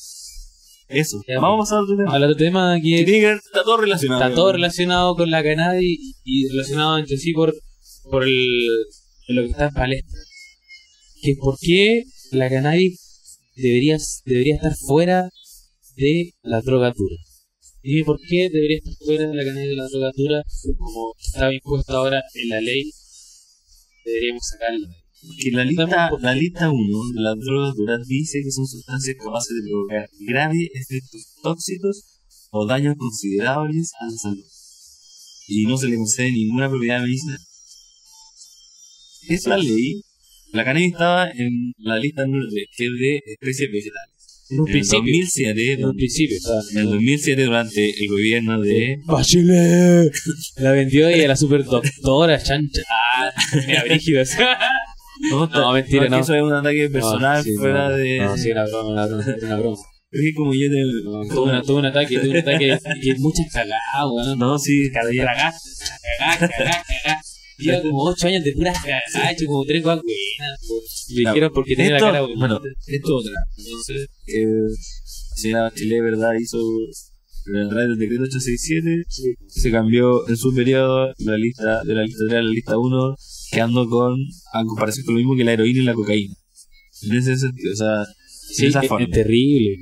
Eso. Ya, Vamos a pasar a otro tema. Al otro tema aquí Que es- tiene que ver- está todo relacionado. está todo relacionado con la cannabis y relacionado entre sí por, por el, lo que está en palestra. Que es por qué la cannabis debería, debería estar fuera de la drogatura. Dime por qué debería estar fuera de la cannabis de la drogatura, como estaba impuesto ahora en la ley, deberíamos sacarla. Que la lista, la lista uno de las drogas duras dice que son sustancias capaces de provocar graves efectos tóxicos o daños considerables a la salud. Y no se le concede ninguna propiedad medicinal. esa ley, la cannabis estaba en la lista número tres, que es de especies vegetales. En un En el principio. dos mil siete, En un principio. en el dos mil siete durante el gobierno de... Bachelet. La vendió y era super doctora, chancha. Ah, mira, brígido. No, No, mentira, que no. Eso es un ataque personal No, sí, fuera no, de... No, sí, una broma, una broma, una broma. Es que como yo te... No, tuve, una, tuve un ataque, tuve un ataque que muchas cagadas, weón. No, sí. Cagás, cagás, cagás, cagás. Lleva como ocho años de puras cagadas, ha hecho como tres guas buenas. Me dijeron porque tenía Esto- la cara bonita. bueno, esto es otra. Entonces, eh, la señora Bachelet, ¿verdad? Hizo... A través del decreto ochocientos sesenta y siete se cambió en su periodo la lista de la lista tres a la lista uno, quedando con, a comparación con lo mismo que la heroína y la cocaína. En ese sentido, o sea, Sí, de esa es, forma. es terrible.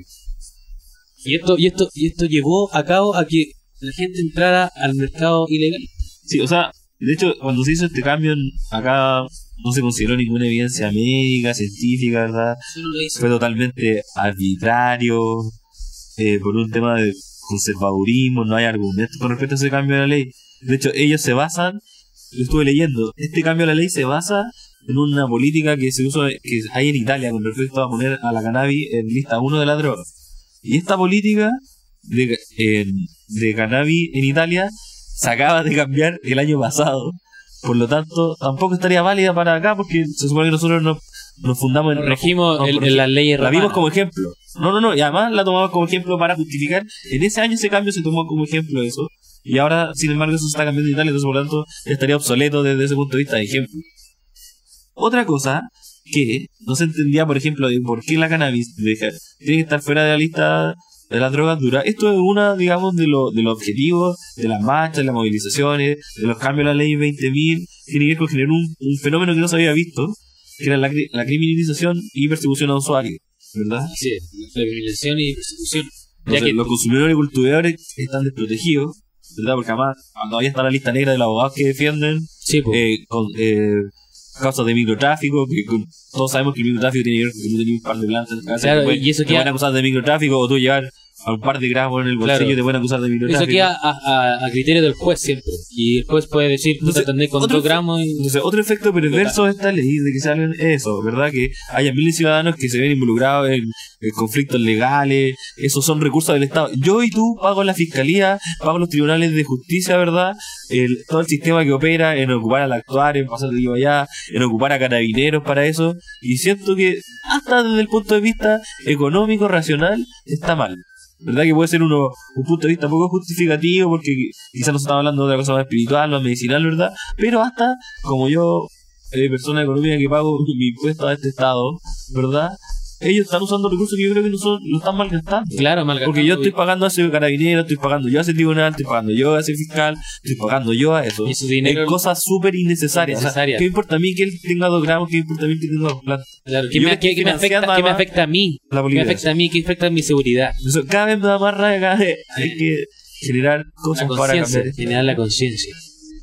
Y esto, y esto, y esto llevó a cabo a que la gente entrara al mercado ilegal. Sí, o sea, de hecho, cuando se hizo este cambio, acá no se consideró ninguna evidencia médica, científica, ¿verdad? Fue totalmente arbitrario, eh, por un tema de conservadurismo, no hay argumentos con respecto a ese cambio de la ley. De hecho, ellos se basan, lo estuve leyendo, este cambio de la ley se basa en una política que se usa, que hay en Italia con respecto a poner a la cannabis en lista uno de la droga. Y esta política de, en- de cannabis en Italia se acaba de cambiar el año pasado. Por lo tanto, tampoco estaría válida para acá porque se supone que nosotros nos, nos fundamos en... Nos regimos nos- en, nos- en las leyes la vimos romanas. como ejemplo. No, no, no. Y además la tomamos como ejemplo para justificar. En ese año ese cambio se tomó como ejemplo eso. Y ahora, sin embargo, eso se está cambiando en Italia. Entonces, por lo tanto, estaría obsoleto desde ese punto de vista de ejemplo. Otra cosa que no se entendía, por ejemplo, de por qué la cannabis deja- tiene que estar fuera de la lista de las drogas duras. Esto es una, digamos, de, lo, de los objetivos, de las marchas, de las movilizaciones, de los cambios a la ley veinte mil. Tiene que ver con generar un, un fenómeno que no se había visto, que era la, cri- la criminalización y persecución a usuarios. ¿Verdad? Así es, la criminalización y persecución. Ya Entonces, que los consumidores y cultivadores están desprotegidos, ¿verdad? Porque además, cuando ahí está la lista negra de los abogados que defienden sí, po. eh, con, eh, causas de microtráfico, que con- todos sabemos que el microtráfico tiene que ver con que tú tenías un par de plantas en casa, Claro, te pueden- y eso te queda- pueden acusar de microtráfico, o tú llevar a un par de gramos en el bolsillo Claro. y te pueden acusar de microtráfico. eso queda a, a, a criterio del juez siempre. Y el juez puede decir, tú te Entonces, atendés con otro dos gramos y... Entonces, otro efecto perverso de esta ley de que salen eso, ¿verdad? Que haya miles de ciudadanos que se ven involucrados en, en conflictos legales, esos son recursos del Estado. Yo y tú pago la fiscalía, pago los tribunales de justicia, ¿verdad? El, todo el sistema que opera en ocupar al actuar, en pasar de aquí allá, en ocupar a carabineros para eso, y siento que hasta desde el punto de vista económico, racional, está mal. ¿Verdad? Que puede ser uno, un punto de vista poco justificativo porque quizás nos estamos hablando de otra cosa más espiritual, más medicinal, ¿verdad? Pero hasta como yo, eh, persona económica que pago mi impuesto a este Estado, ¿verdad? Ellos están usando recursos que yo creo que no son, lo están malgastando. Claro, malgastando. Porque yo estoy pagando a ese carabinero, estoy pagando yo a ese tribunal, estoy pagando yo a ese fiscal, estoy pagando yo a eso. Y ese dinero- en cosas súper innecesarias. O sea, Innecesarias. ¿qué importa a mí que él tenga dos gramos? ¿Qué importa a mí que tenga dos plantas? Claro, ¿qué Yo me, le estoy qué- qué me afecta, financiando qué me además afecta a mí? La ¿Qué me política. afecta a mí? ¿Qué afecta a mi seguridad? Eso cada vez me da más rabia, cada vez hay que generar cosas La para conciencia, cambiar. generar la conciencia.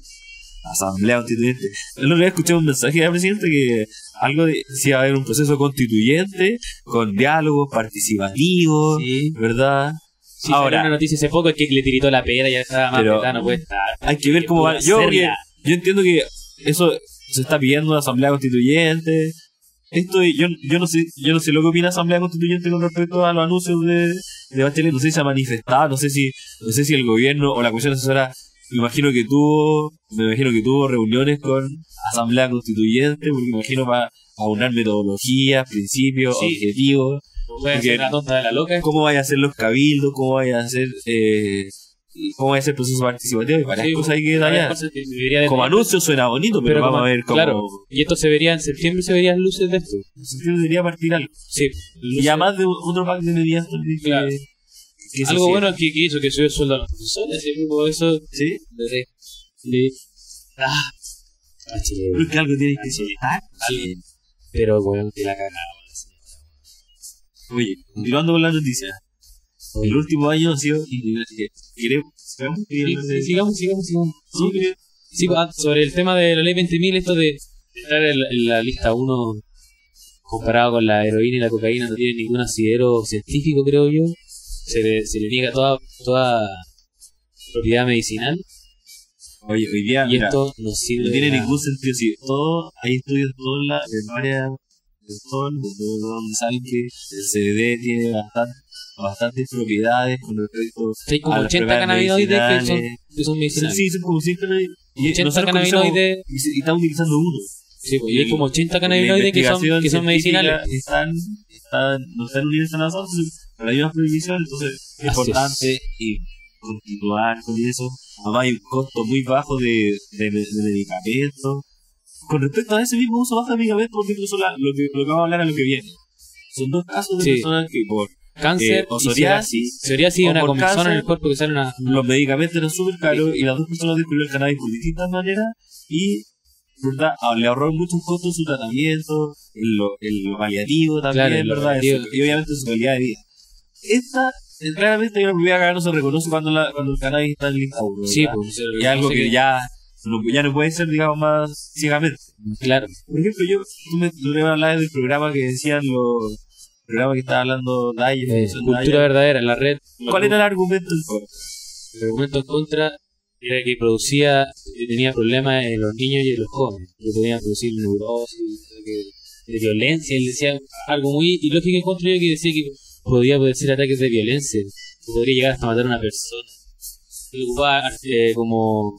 Asamblea constituyente. El otro día escuché un mensaje del presidente que algo de si va a haber un proceso constituyente con diálogos participativos, Sí. ¿verdad? Sí, Ahora, salió una noticia hace poco que le tiritó la pera y ya estaba más Pero- petada, no puede estar. hay que ver cómo va. Pudo Yo, hacerla. yo entiendo que eso se está pidiendo una asamblea constituyente. Esto yo, yo no sé yo no sé lo que opina la asamblea constituyente con respecto a los anuncios de, de Bachelet. No sé si se ha manifestado, no sé si no sé si el gobierno o la comisión asesora, me imagino que tuvo me imagino que tuvo reuniones con asamblea constituyente, porque me imagino para aunar metodologías, principios, Sí. objetivos, Puede porque- ser una tonta de la loca. cómo vaya a ser los cabildos, cómo vaya a ser eh, cómo vaya a ser el proceso participativo y varias Sí, cosas hay que varias detallar. cosas que debería de Como tener. anuncio suena bonito, pero, vamos como- a ver cómo Claro, y esto se vería en septiembre, se verían luces de esto. yo debería partir algo. Sí, Y luces- además de otro pack de medidas también que, Claro. que se algo hicieron. bueno que, que hizo que subió el sueldo a los profesores, así como eso. ¿Sí? De, de, ah, Bachelet, Pero es que algo tiene que Bachelet. soltar. Algo. Pero bueno, te la cagaba la señora. Oye, continuando con la noticia. El último año ha sido innegable. ¿Queremos? ¿Sigamos? Sí, hablar de- sí, sigamos, sigamos, sigamos. Sí, que- Sí, ah, sobre el tema de la ley veinte mil, esto de estar en, en la lista uno comparado con la heroína y la cocaína no tiene ningún asidero científico, creo yo. Se le, se le niega toda, toda propiedad medicinal. Oye, hoy día, Y mira, esto no sirve no tiene de nada. ningún sentido. Sí, todo, hay estudios todos la, en varias, en todo el mundo, donde saben que el C B D tiene bastante, bastantes propiedades con respecto Hay como a las ochenta propiedades cannabinoides que son, medicinales. que son medicinales. Sí, son como cien cannabinoides. Y ochenta nosotros cannabinoides. conocemos- Y, se- y estamos utilizando uno. Sí, pues, y hay como ochenta La cannabinoides que son, investigación que son científica medicinales. Están, están, no están unidas a nosotros, pero hay una prohibición, entonces es Así importante y continuar con eso. Además hay un costo muy bajo de, de, de medicamentos. Con respecto a ese mismo uso bajo de medicamentos, por ejemplo, son la- lo, que, lo que vamos a hablar a lo que viene. Son dos casos de Sí. personas que por Cáncer eh, o y psoriasis, psoriasis, o una por comezón en cáncer, el cuerpo que sale una... los medicamentos eran súper caros y las dos personas descubrieron el cannabis por distintas maneras y ¿verdad? Ah, le ahorró muchos costos su tratamiento, en lo, en lo paliativo también, Claro, en lo ¿verdad? paliativo. Eso, y obviamente su calidad de vida. Esta, eh, claramente hay una propiedad que acá no se reconoce cuando, la, cuando el cannabis está en lista uno, Sí, ¿verdad? pues, se Y algo reconoce que ya no, ya no puede ser, digamos, más ciegamente. Claro. Por ejemplo, yo, tú me, tú me hablabas del programa que decían los programas que estaba hablando Daya, Eh, Fundación cultura Daya. verdadera, la red. ¿Cuál era el argumento en contra? El argumento en contra era que producía, tenía problemas en los niños y en los jóvenes, que podían producir neurosis, que- de violencia. Él decía algo muy ilógico en contra, yo que decía que podía producir ataques de violencia, que podría llegar hasta matar a una persona. Él ocupaba eh, como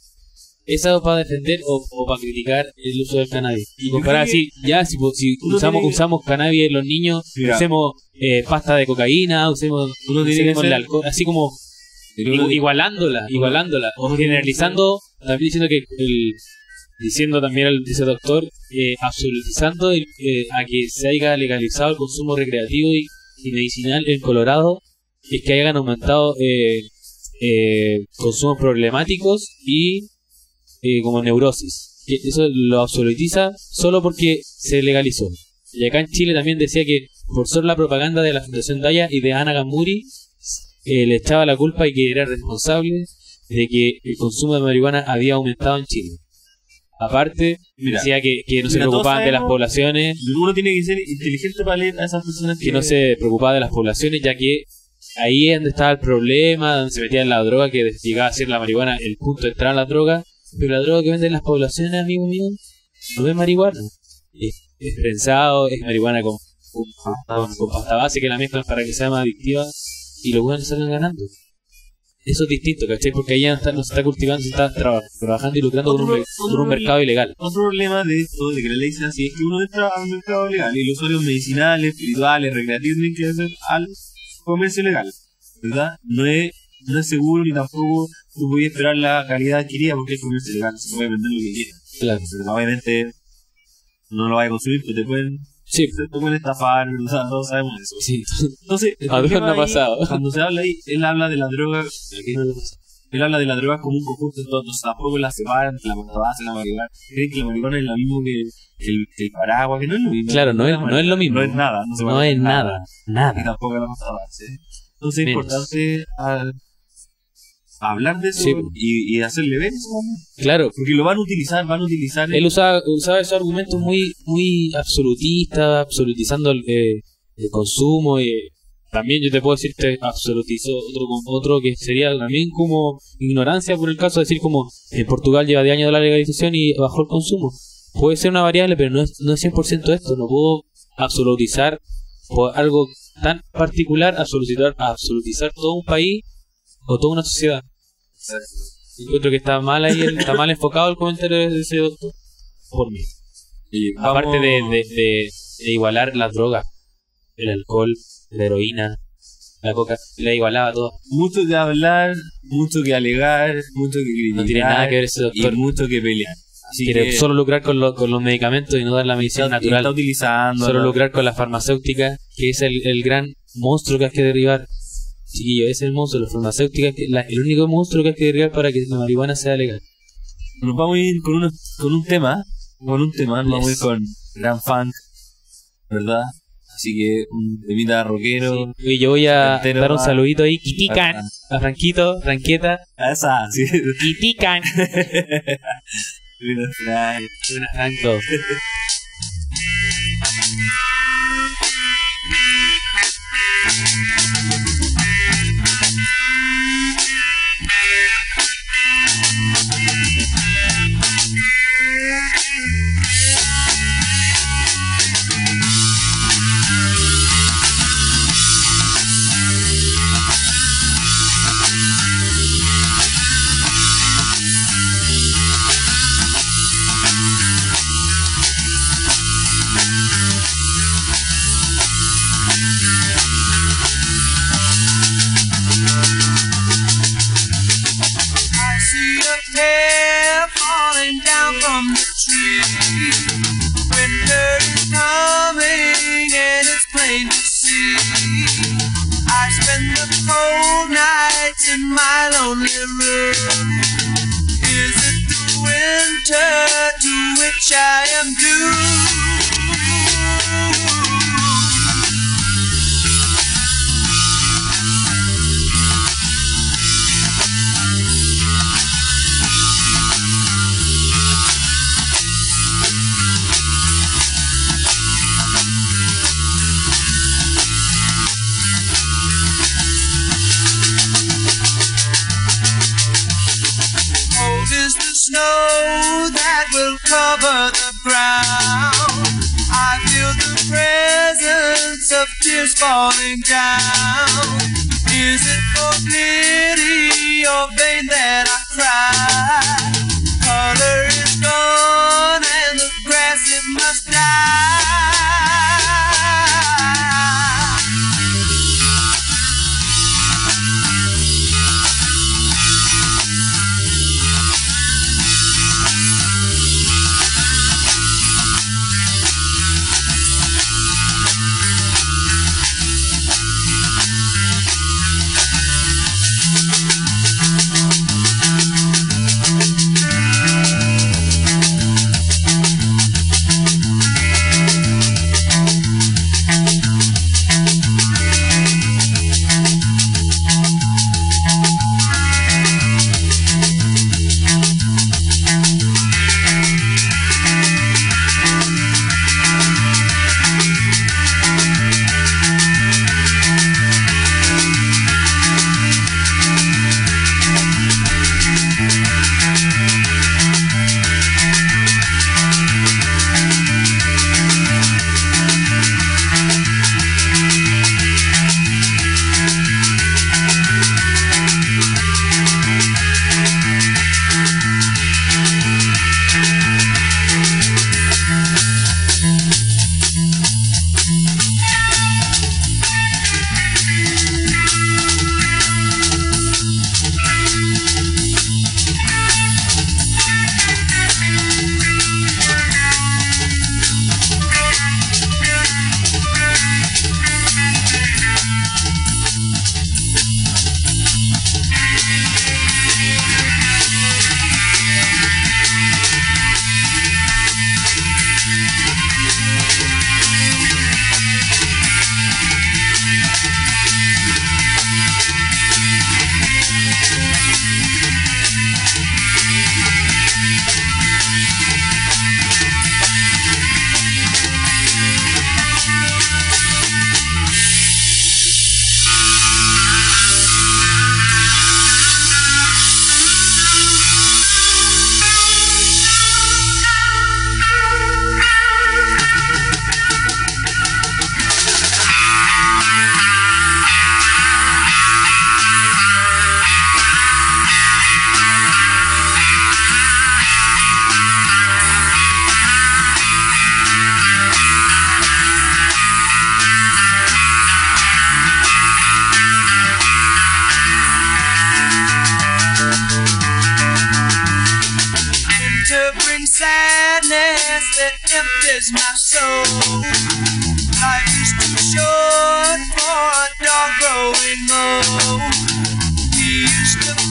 eso para defender o, o para criticar el uso del cannabis. Y Yo comparar creo así, ya si, si uno usamos, tiene que- usamos cannabis en los niños, Mira. usemos eh, pasta de cocaína, usemos, Uno tiene que usemos el ser- alcohol, así como Uno- Igu- igualándola, igualándola, o generalizando, también diciendo que el, diciendo también el dice doctor, eh, absolutizando el, eh, a que se haya legalizado el consumo recreativo y, y medicinal en Colorado, es que hayan aumentado eh, eh, consumos problemáticos y eh, como neurosis. Que eso lo absolutiza solo porque se legalizó. Y acá en Chile también decía que por solo la propaganda de la Fundación Daya y de Ana Gamuri eh, le echaba la culpa y que era responsable de que el consumo de marihuana había aumentado en Chile. Aparte, Mira, decía que, que no se mira, todos preocupaban de las sabemos- poblaciones, Uno tiene que ser inteligente para leer a esas personas que, que no se preocupaba de las poblaciones, ya que ahí es donde estaba el problema, donde se metían la droga, que llegaba a ser la marihuana el punto de entrar a la droga, pero la droga que venden las poblaciones, amigo mío, no es marihuana. Es, es prensado, es marihuana con, con, con- con pasta base que la mezclan para que sea más adictiva y los buenos salen ganando. Eso es distinto, ¿cachai? Porque ahí ya no, está, no se está cultivando, se está traba- trabajando y lucrando con un, Otro- mer- con otro un mercado ilegal. Otro problema de esto, de que la ley sea así, es que uno entra al mercado legal y los usuarios medicinales, espirituales, recreativos tienen que hacer al comercio legal, ¿verdad? No es, no es seguro ni tampoco tú puedes esperar la calidad adquirida porque es comercio legal, se puede vender lo que quieras. Claro. Pero obviamente no lo vas a consumir, pero te pueden, Sí, te pueden estafar, ¿verdad? Todos sabemos eso. sí. Entonces, el A Dios problema no ha ahí, pasado. cuando se habla ahí, él habla de la droga, Aquí no le pasa. él habla de la droga como un conjunto de todo, entonces tampoco la separan, la base, la marihuana. Creen que la marihuana es lo mismo que el, que el paraguas, que no es lo mismo. Claro, no es, no es lo mismo. No es nada, no se No parece es en nada, Y nada. tampoco la pasta base. Entonces es Menos. importante al- hablar de eso Sí. y, y hacerle ver eso también. Claro, Porque lo van a utilizar, van a utilizar. él usaba, usaba esos argumentos muy muy absolutistas, absolutizando el, eh, el consumo. Y también yo te puedo decir que absolutizó otro, otro que sería también como ignorancia por el caso de decir como en Portugal lleva diez años de la legalización y bajó el consumo. Puede ser una variable, pero no es, no es cien por ciento esto. No puedo absolutizar por algo tan particular, absolutizar, absolutizar todo un país o toda una sociedad. Encuentro que está mal ahí, el- está mal enfocado el comentario de ese doctor por mí. Y vamos- Aparte de, de, de, de igualar las drogas, el alcohol, la heroína, la coca, la igualaba todo. Mucho que hablar, mucho que alegar, mucho que criticar. No tiene nada que ver ese Y doctor. mucho que pelear. Así Quiere que solo lucrar con, lo- con los medicamentos y no dar la medicina está, natural. está utilizando. Solo ¿no? lucrar con la farmacéutica, que es el, el gran monstruo que hay que derribar. Chiquillo, ese es el monstruo, la farmacéutica, que la- el único monstruo que hay que derribar para que la marihuana sea legal. Nos vamos a ir con, uno, con un tema. Con un tema, nos vamos a ir Yes. con Gran Funk, ¿verdad? Así que un temita rockero. Y yo voy a Entero dar un va- saludito ahí. Quitican, a Franquito, Franqueta. Esa, sí. Quitican. Mira, Frank. Buena, Franco. shelter to which I am due. Is the snow that will cover the ground. I feel the presence of tears falling down. Is it for pity or vain that I cry? Color is gone and the grass it must die. Sadness that empties my soul. Life is too short for a dog growing old. He used to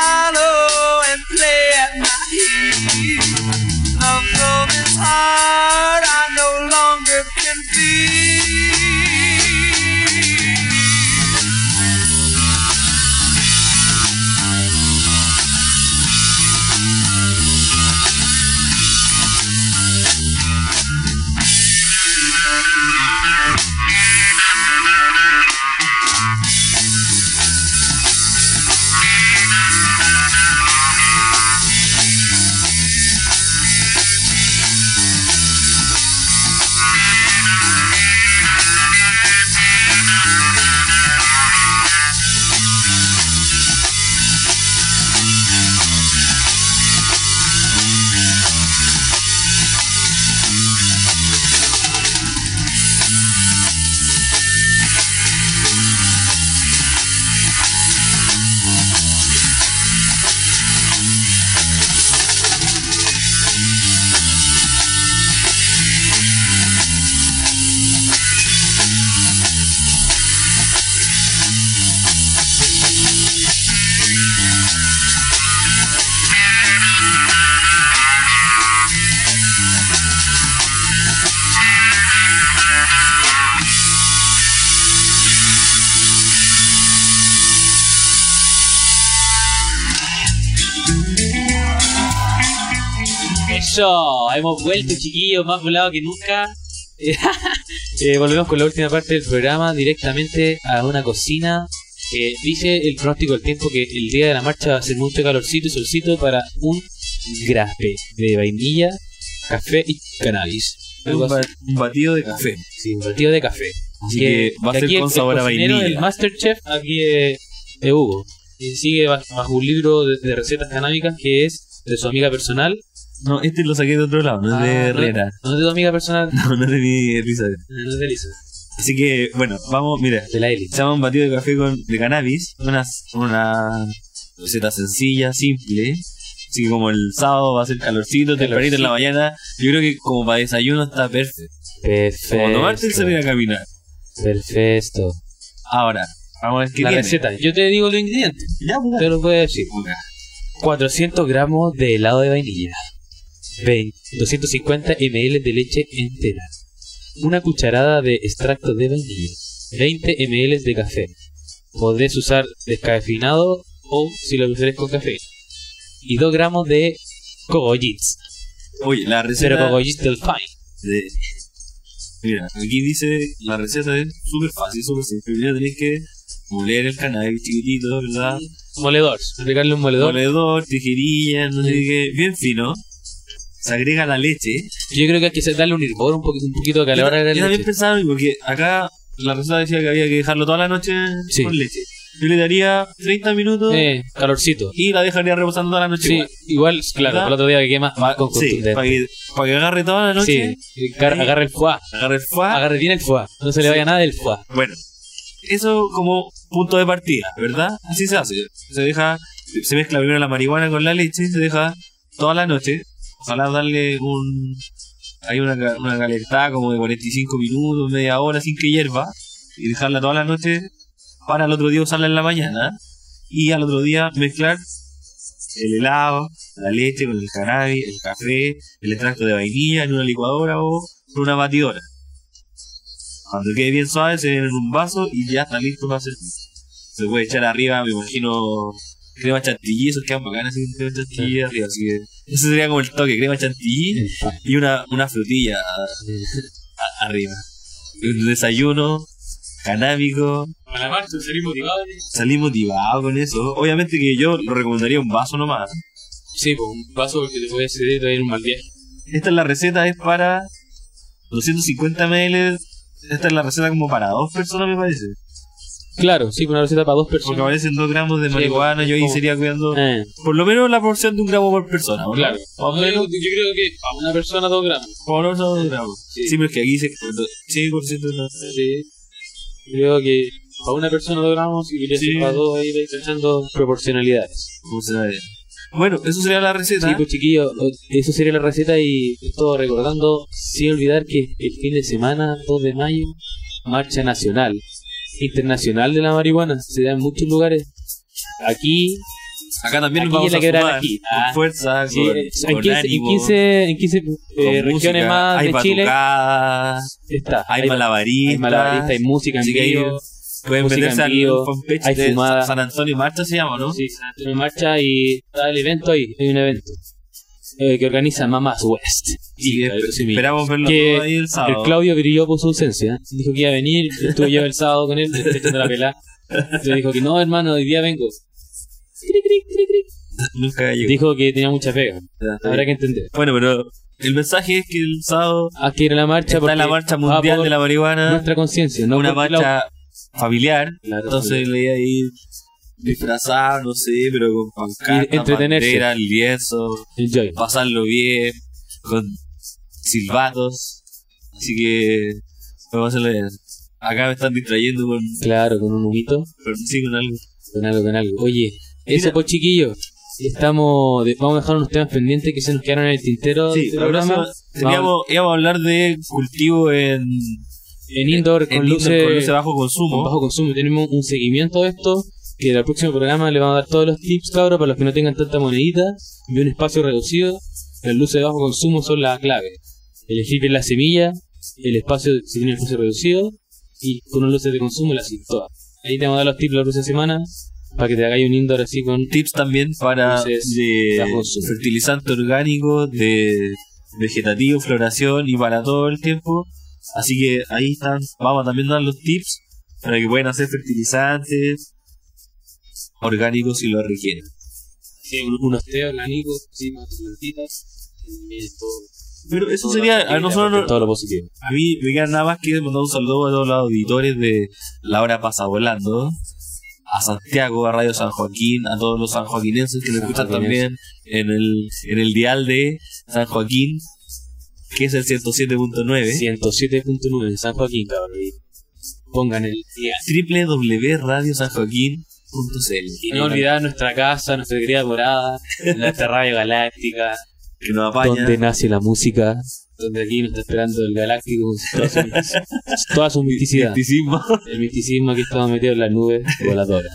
follow and play at my heels. Love from his heart I no longer can feel. Eso, hemos vuelto, chiquillos, más volados que nunca. eh, volvemos con la última parte del programa, directamente a una cocina que dice el pronóstico del tiempo que el día de la marcha va a ser mucho calorcito y solcito para un grape de vainilla, café y cannabis. Un, ba- un batido de café. Sí, un batido de café. Así que, que va a ser con sabor a vainilla. El Masterchef aquí es, es Hugo. Y sigue bajo un libro de, de recetas canábicas que es de su amiga personal. No, este lo saqué de otro lado, no ah, es de Herrera. No, no es de tu amiga personal. No, no es de mi Elizabeth. No es de Elizabeth. Así que, bueno, vamos, mira. De la Eli. Se llama un batido de café con, de cannabis. Una, una receta sencilla, simple. Así que como el sábado va a ser calorcito, tempranito en la mañana, yo creo que como para desayuno está perfecto. Perfecto. Como tomarte y salir a caminar. Perfecto. Ahora, vamos a ver qué la tiene. receta. Yo te digo los ingredientes. Ya, pues. Te lo puedo decir. Puta. cuatrocientos gramos de helado de vainilla. veinte, doscientos cincuenta mililitros de leche entera. Una cucharada de extracto de vainilla. veinte mililitros de café. Podés usar descafeinado o si lo prefieres con café. Y dos gramos de cogollits. Oye, la receta... Pero cogollits del fine. De... Mira, aquí dice, la receta es súper fácil, súper simple. Primero tenéis que moler el cannabis chiquitito, ¿verdad? Moledor, agregarle un moledor. Moledor, tijerilla, no sé qué, bien fino. Se agrega la leche. Yo creo que hay que darle un hervor, un, po un poquito de calor Yo, a la yo también leche. pensaba, porque acá la receta decía que había que dejarlo toda la noche Sí. con leche. Yo le daría treinta minutos Eh, calorcito. y la dejaría reposando toda la noche. Sí, igual. igual, claro, ¿verdad? para el otro día que quema más con Sí, contundente. para que, para que agarre toda la noche, Sí, agarra, agarra el foie. agarre el foie. Agarre bien el foie. No se le Sí. vaya nada del foie. Bueno, eso como punto de partida, ¿verdad? Así se hace. Se deja, se mezcla primero la marihuana con la leche, se deja toda la noche. Ojalá darle un... Hay una, ca- una calentada como de cuarenta y cinco minutos, media hora sin que hierva. Y dejarla toda la noche para el otro día usarla en la mañana. Y al otro día mezclar el helado, la leche con el cannabis, el café, el extracto de vainilla en una licuadora o en una batidora. Cuando quede bien suave se viene en un vaso y ya está listo para servir. Se puede echar arriba, me imagino, crema chantilly, esos quedan bacanas así con crema chantilly arriba, así que ese sería como el toque, crema chantilly y una, una frutilla a- a- arriba. Un desayuno canábico, A la marcha, salir motivado. salí motivado con eso. Obviamente que yo lo recomendaría un vaso nomás. Sí, pues un vaso porque te puede ceder de ir un mal viaje. Esta es la receta, es para doscientos cincuenta mililitros. Esta es la receta como para dos personas, me parece. Claro, sí, una receta para dos Porque personas. aparecen dos gramos de Sí, marihuana, yo ahí como- sería cuidando Eh, por lo menos la porción de un gramo por persona, ¿no? claro. Más o Yo, menos, yo creo que para una persona dos gramos. por lo menos dos gramos. Sí. Sí, pero es que aquí dice sí por ciento de la... Sí. Creo que para una persona dos gramos y quería Sí. hacer para dos ahí vais pensando proporcionalidades. ¿Cómo se llama? Bueno, eso sería la receta. Sí, pues chiquillos, eso sería la receta y todo recordando, sin olvidar que el fin de semana, dos de mayo, marcha nacional, internacional de la marihuana, se da en muchos lugares. Aquí, Acá también nos aquí vamos en la a quebrada sumar aquí. con Ah, fuerza, sí, con, en con quince, en ánimo, quince, en quince con eh, regiones música. más Hay de Chile batucadas, está. hay malabaristas, hay malabaristas, hay música en así que ahí vivo. pueden música meterse en al vivo, fanpage hay de fumada. San Antonio Marcha se llama, ¿no? Sí, San Antonio marcha y está el evento ahí, hay un evento eh, que organiza Mamas West. Y Sí, esp- claro, sí, esperamos verlo que todo ahí el sábado. El Claudio brilló por su ausencia. Dijo que iba a venir, estuve yo el sábado con él, le estoy echando la pelada. Entonces dijo que no, hermano, hoy día vengo. Cri, cri, cri, cri. Nunca llegó. Dijo que tenía mucha pega. Habrá que entender. Bueno, pero el mensaje es que el sábado Hay que ir a la marcha está porque la marcha va mundial por de la marihuana, nuestra conciencia, no una por la- marcha familiar. Claro, Entonces le iba a ir disfrazado, no sé, pero con pancartas, Y entretenerse. banderas, lienzo, Enjoy. pasarlo bien, con silbatos. Así que vamos a hacerlo bien. Acá me están distrayendo con, Claro, con un humito, con, sí, con algo. con algo, con algo. Oye, eso Mira. pues chiquillos. Estamos, de- vamos a dejar unos temas pendientes que se nos quedaron en el tintero Sí, del la programa. próxima teníamos- íbamos a hablar de cultivo en, En indoor en con indoor luces con luces de bajo con consumo. bajo consumo. Tenemos un seguimiento de esto. Que en el próximo programa le vamos a dar todos los tips, cabros, para los que no tengan tanta monedita y un espacio reducido. Las luces de bajo consumo son la clave. Elegir bien la semilla, el espacio si tiene el espacio reducido y con unas luces de consumo las todas. Ahí te vamos a dar los tips la próxima semana. para que te hagáis un indoor así con Tips también para Luces, de bajoso. fertilizante orgánico, de vegetativo, floración y para todo el tiempo. Así que ahí están, vamos a también dar los tips para que puedan hacer fertilizantes orgánicos si lo requieren. sí, un- unos té orgánicos, sí, más plantitas, eh, todo, Pero eso todo sería, lo a nosotros no- todo lo positivo. a mí me queda nada más que mandar un saludo a todos los auditores de La Hora Pasa Volando, a Santiago, a Radio San Joaquín, a todos los sanjoaquinenses que nos escuchan también en el, en el dial de San Joaquín, que es el ciento siete punto nueve. ciento siete punto nueve en San Joaquín, cabrón. Y pongan el día. doble u doble u doble u punto radio san joaquín punto c l. Y no olvidar nuestra casa, nuestra querida morada, nuestra radio galáctica, que nos apaña. donde nace la música, donde aquí nos está esperando el galáctico con toda su, toda su misticidad. Misticismo. El misticismo que estaba metido en las nubes voladoras.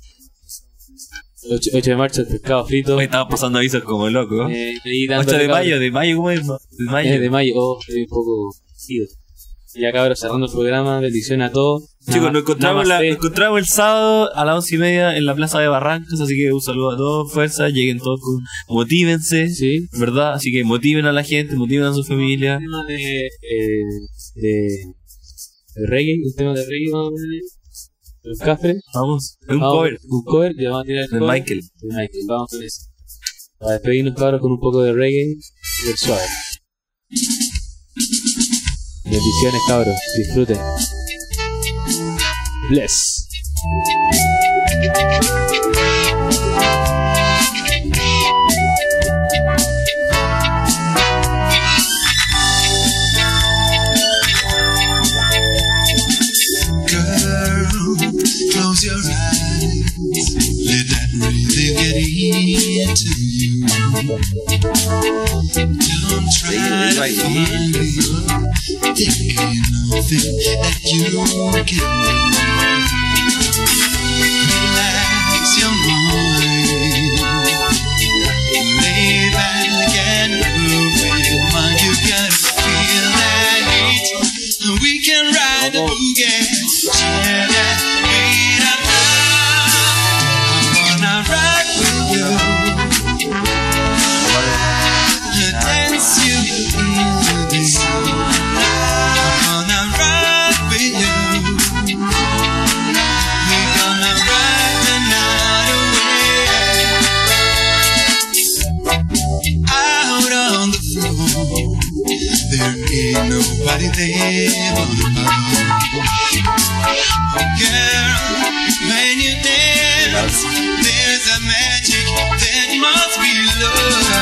ocho de marzo, el pescado frito. Hoy estamos pasando avisos como locos. Eh, ahí ocho dándole, de mayo, cabrón. de mayo, ¿cómo es? De mayo. Eh, de mayo, oh, estoy un poco ido. Ya cabros, cerrando el programa, bendiciones a todos. Chicos, Nama- nos encontramos, la- namaste. nos encontramos el sábado a las once y media en la plaza de Barrancas, así que un saludo a todos, fuerza, lleguen todos, con, motívense, Sí. ¿verdad? Así que motiven a la gente, motiven a su familia. Un tema de, eh, de, de reggae, un tema de reggae, vamos a poner. Los Cafres. Vamos, es un Vamos, cover Un cover, ya vamos a tirar el de cover. Michael. De Michael, vamos con eso. Para despedirnos, cabros, con un poco de reggae y del suave. Bendiciones, cabros, disfruten. Bless. Girl, close your eyes. Let that rhythm get into you. Don't try to find it. Thinking of it that you can. Relax your mind. Lay back and move your mind. You gotta feel that heat. We can ride the boogie. Share that beat of love. I wanna ride with you. Dance you into the sun. I wanna ride with you. We're gonna ride the night away. Out on the floor, there ain't nobody there but love. Girl, when you dance, there's a magic that must be love.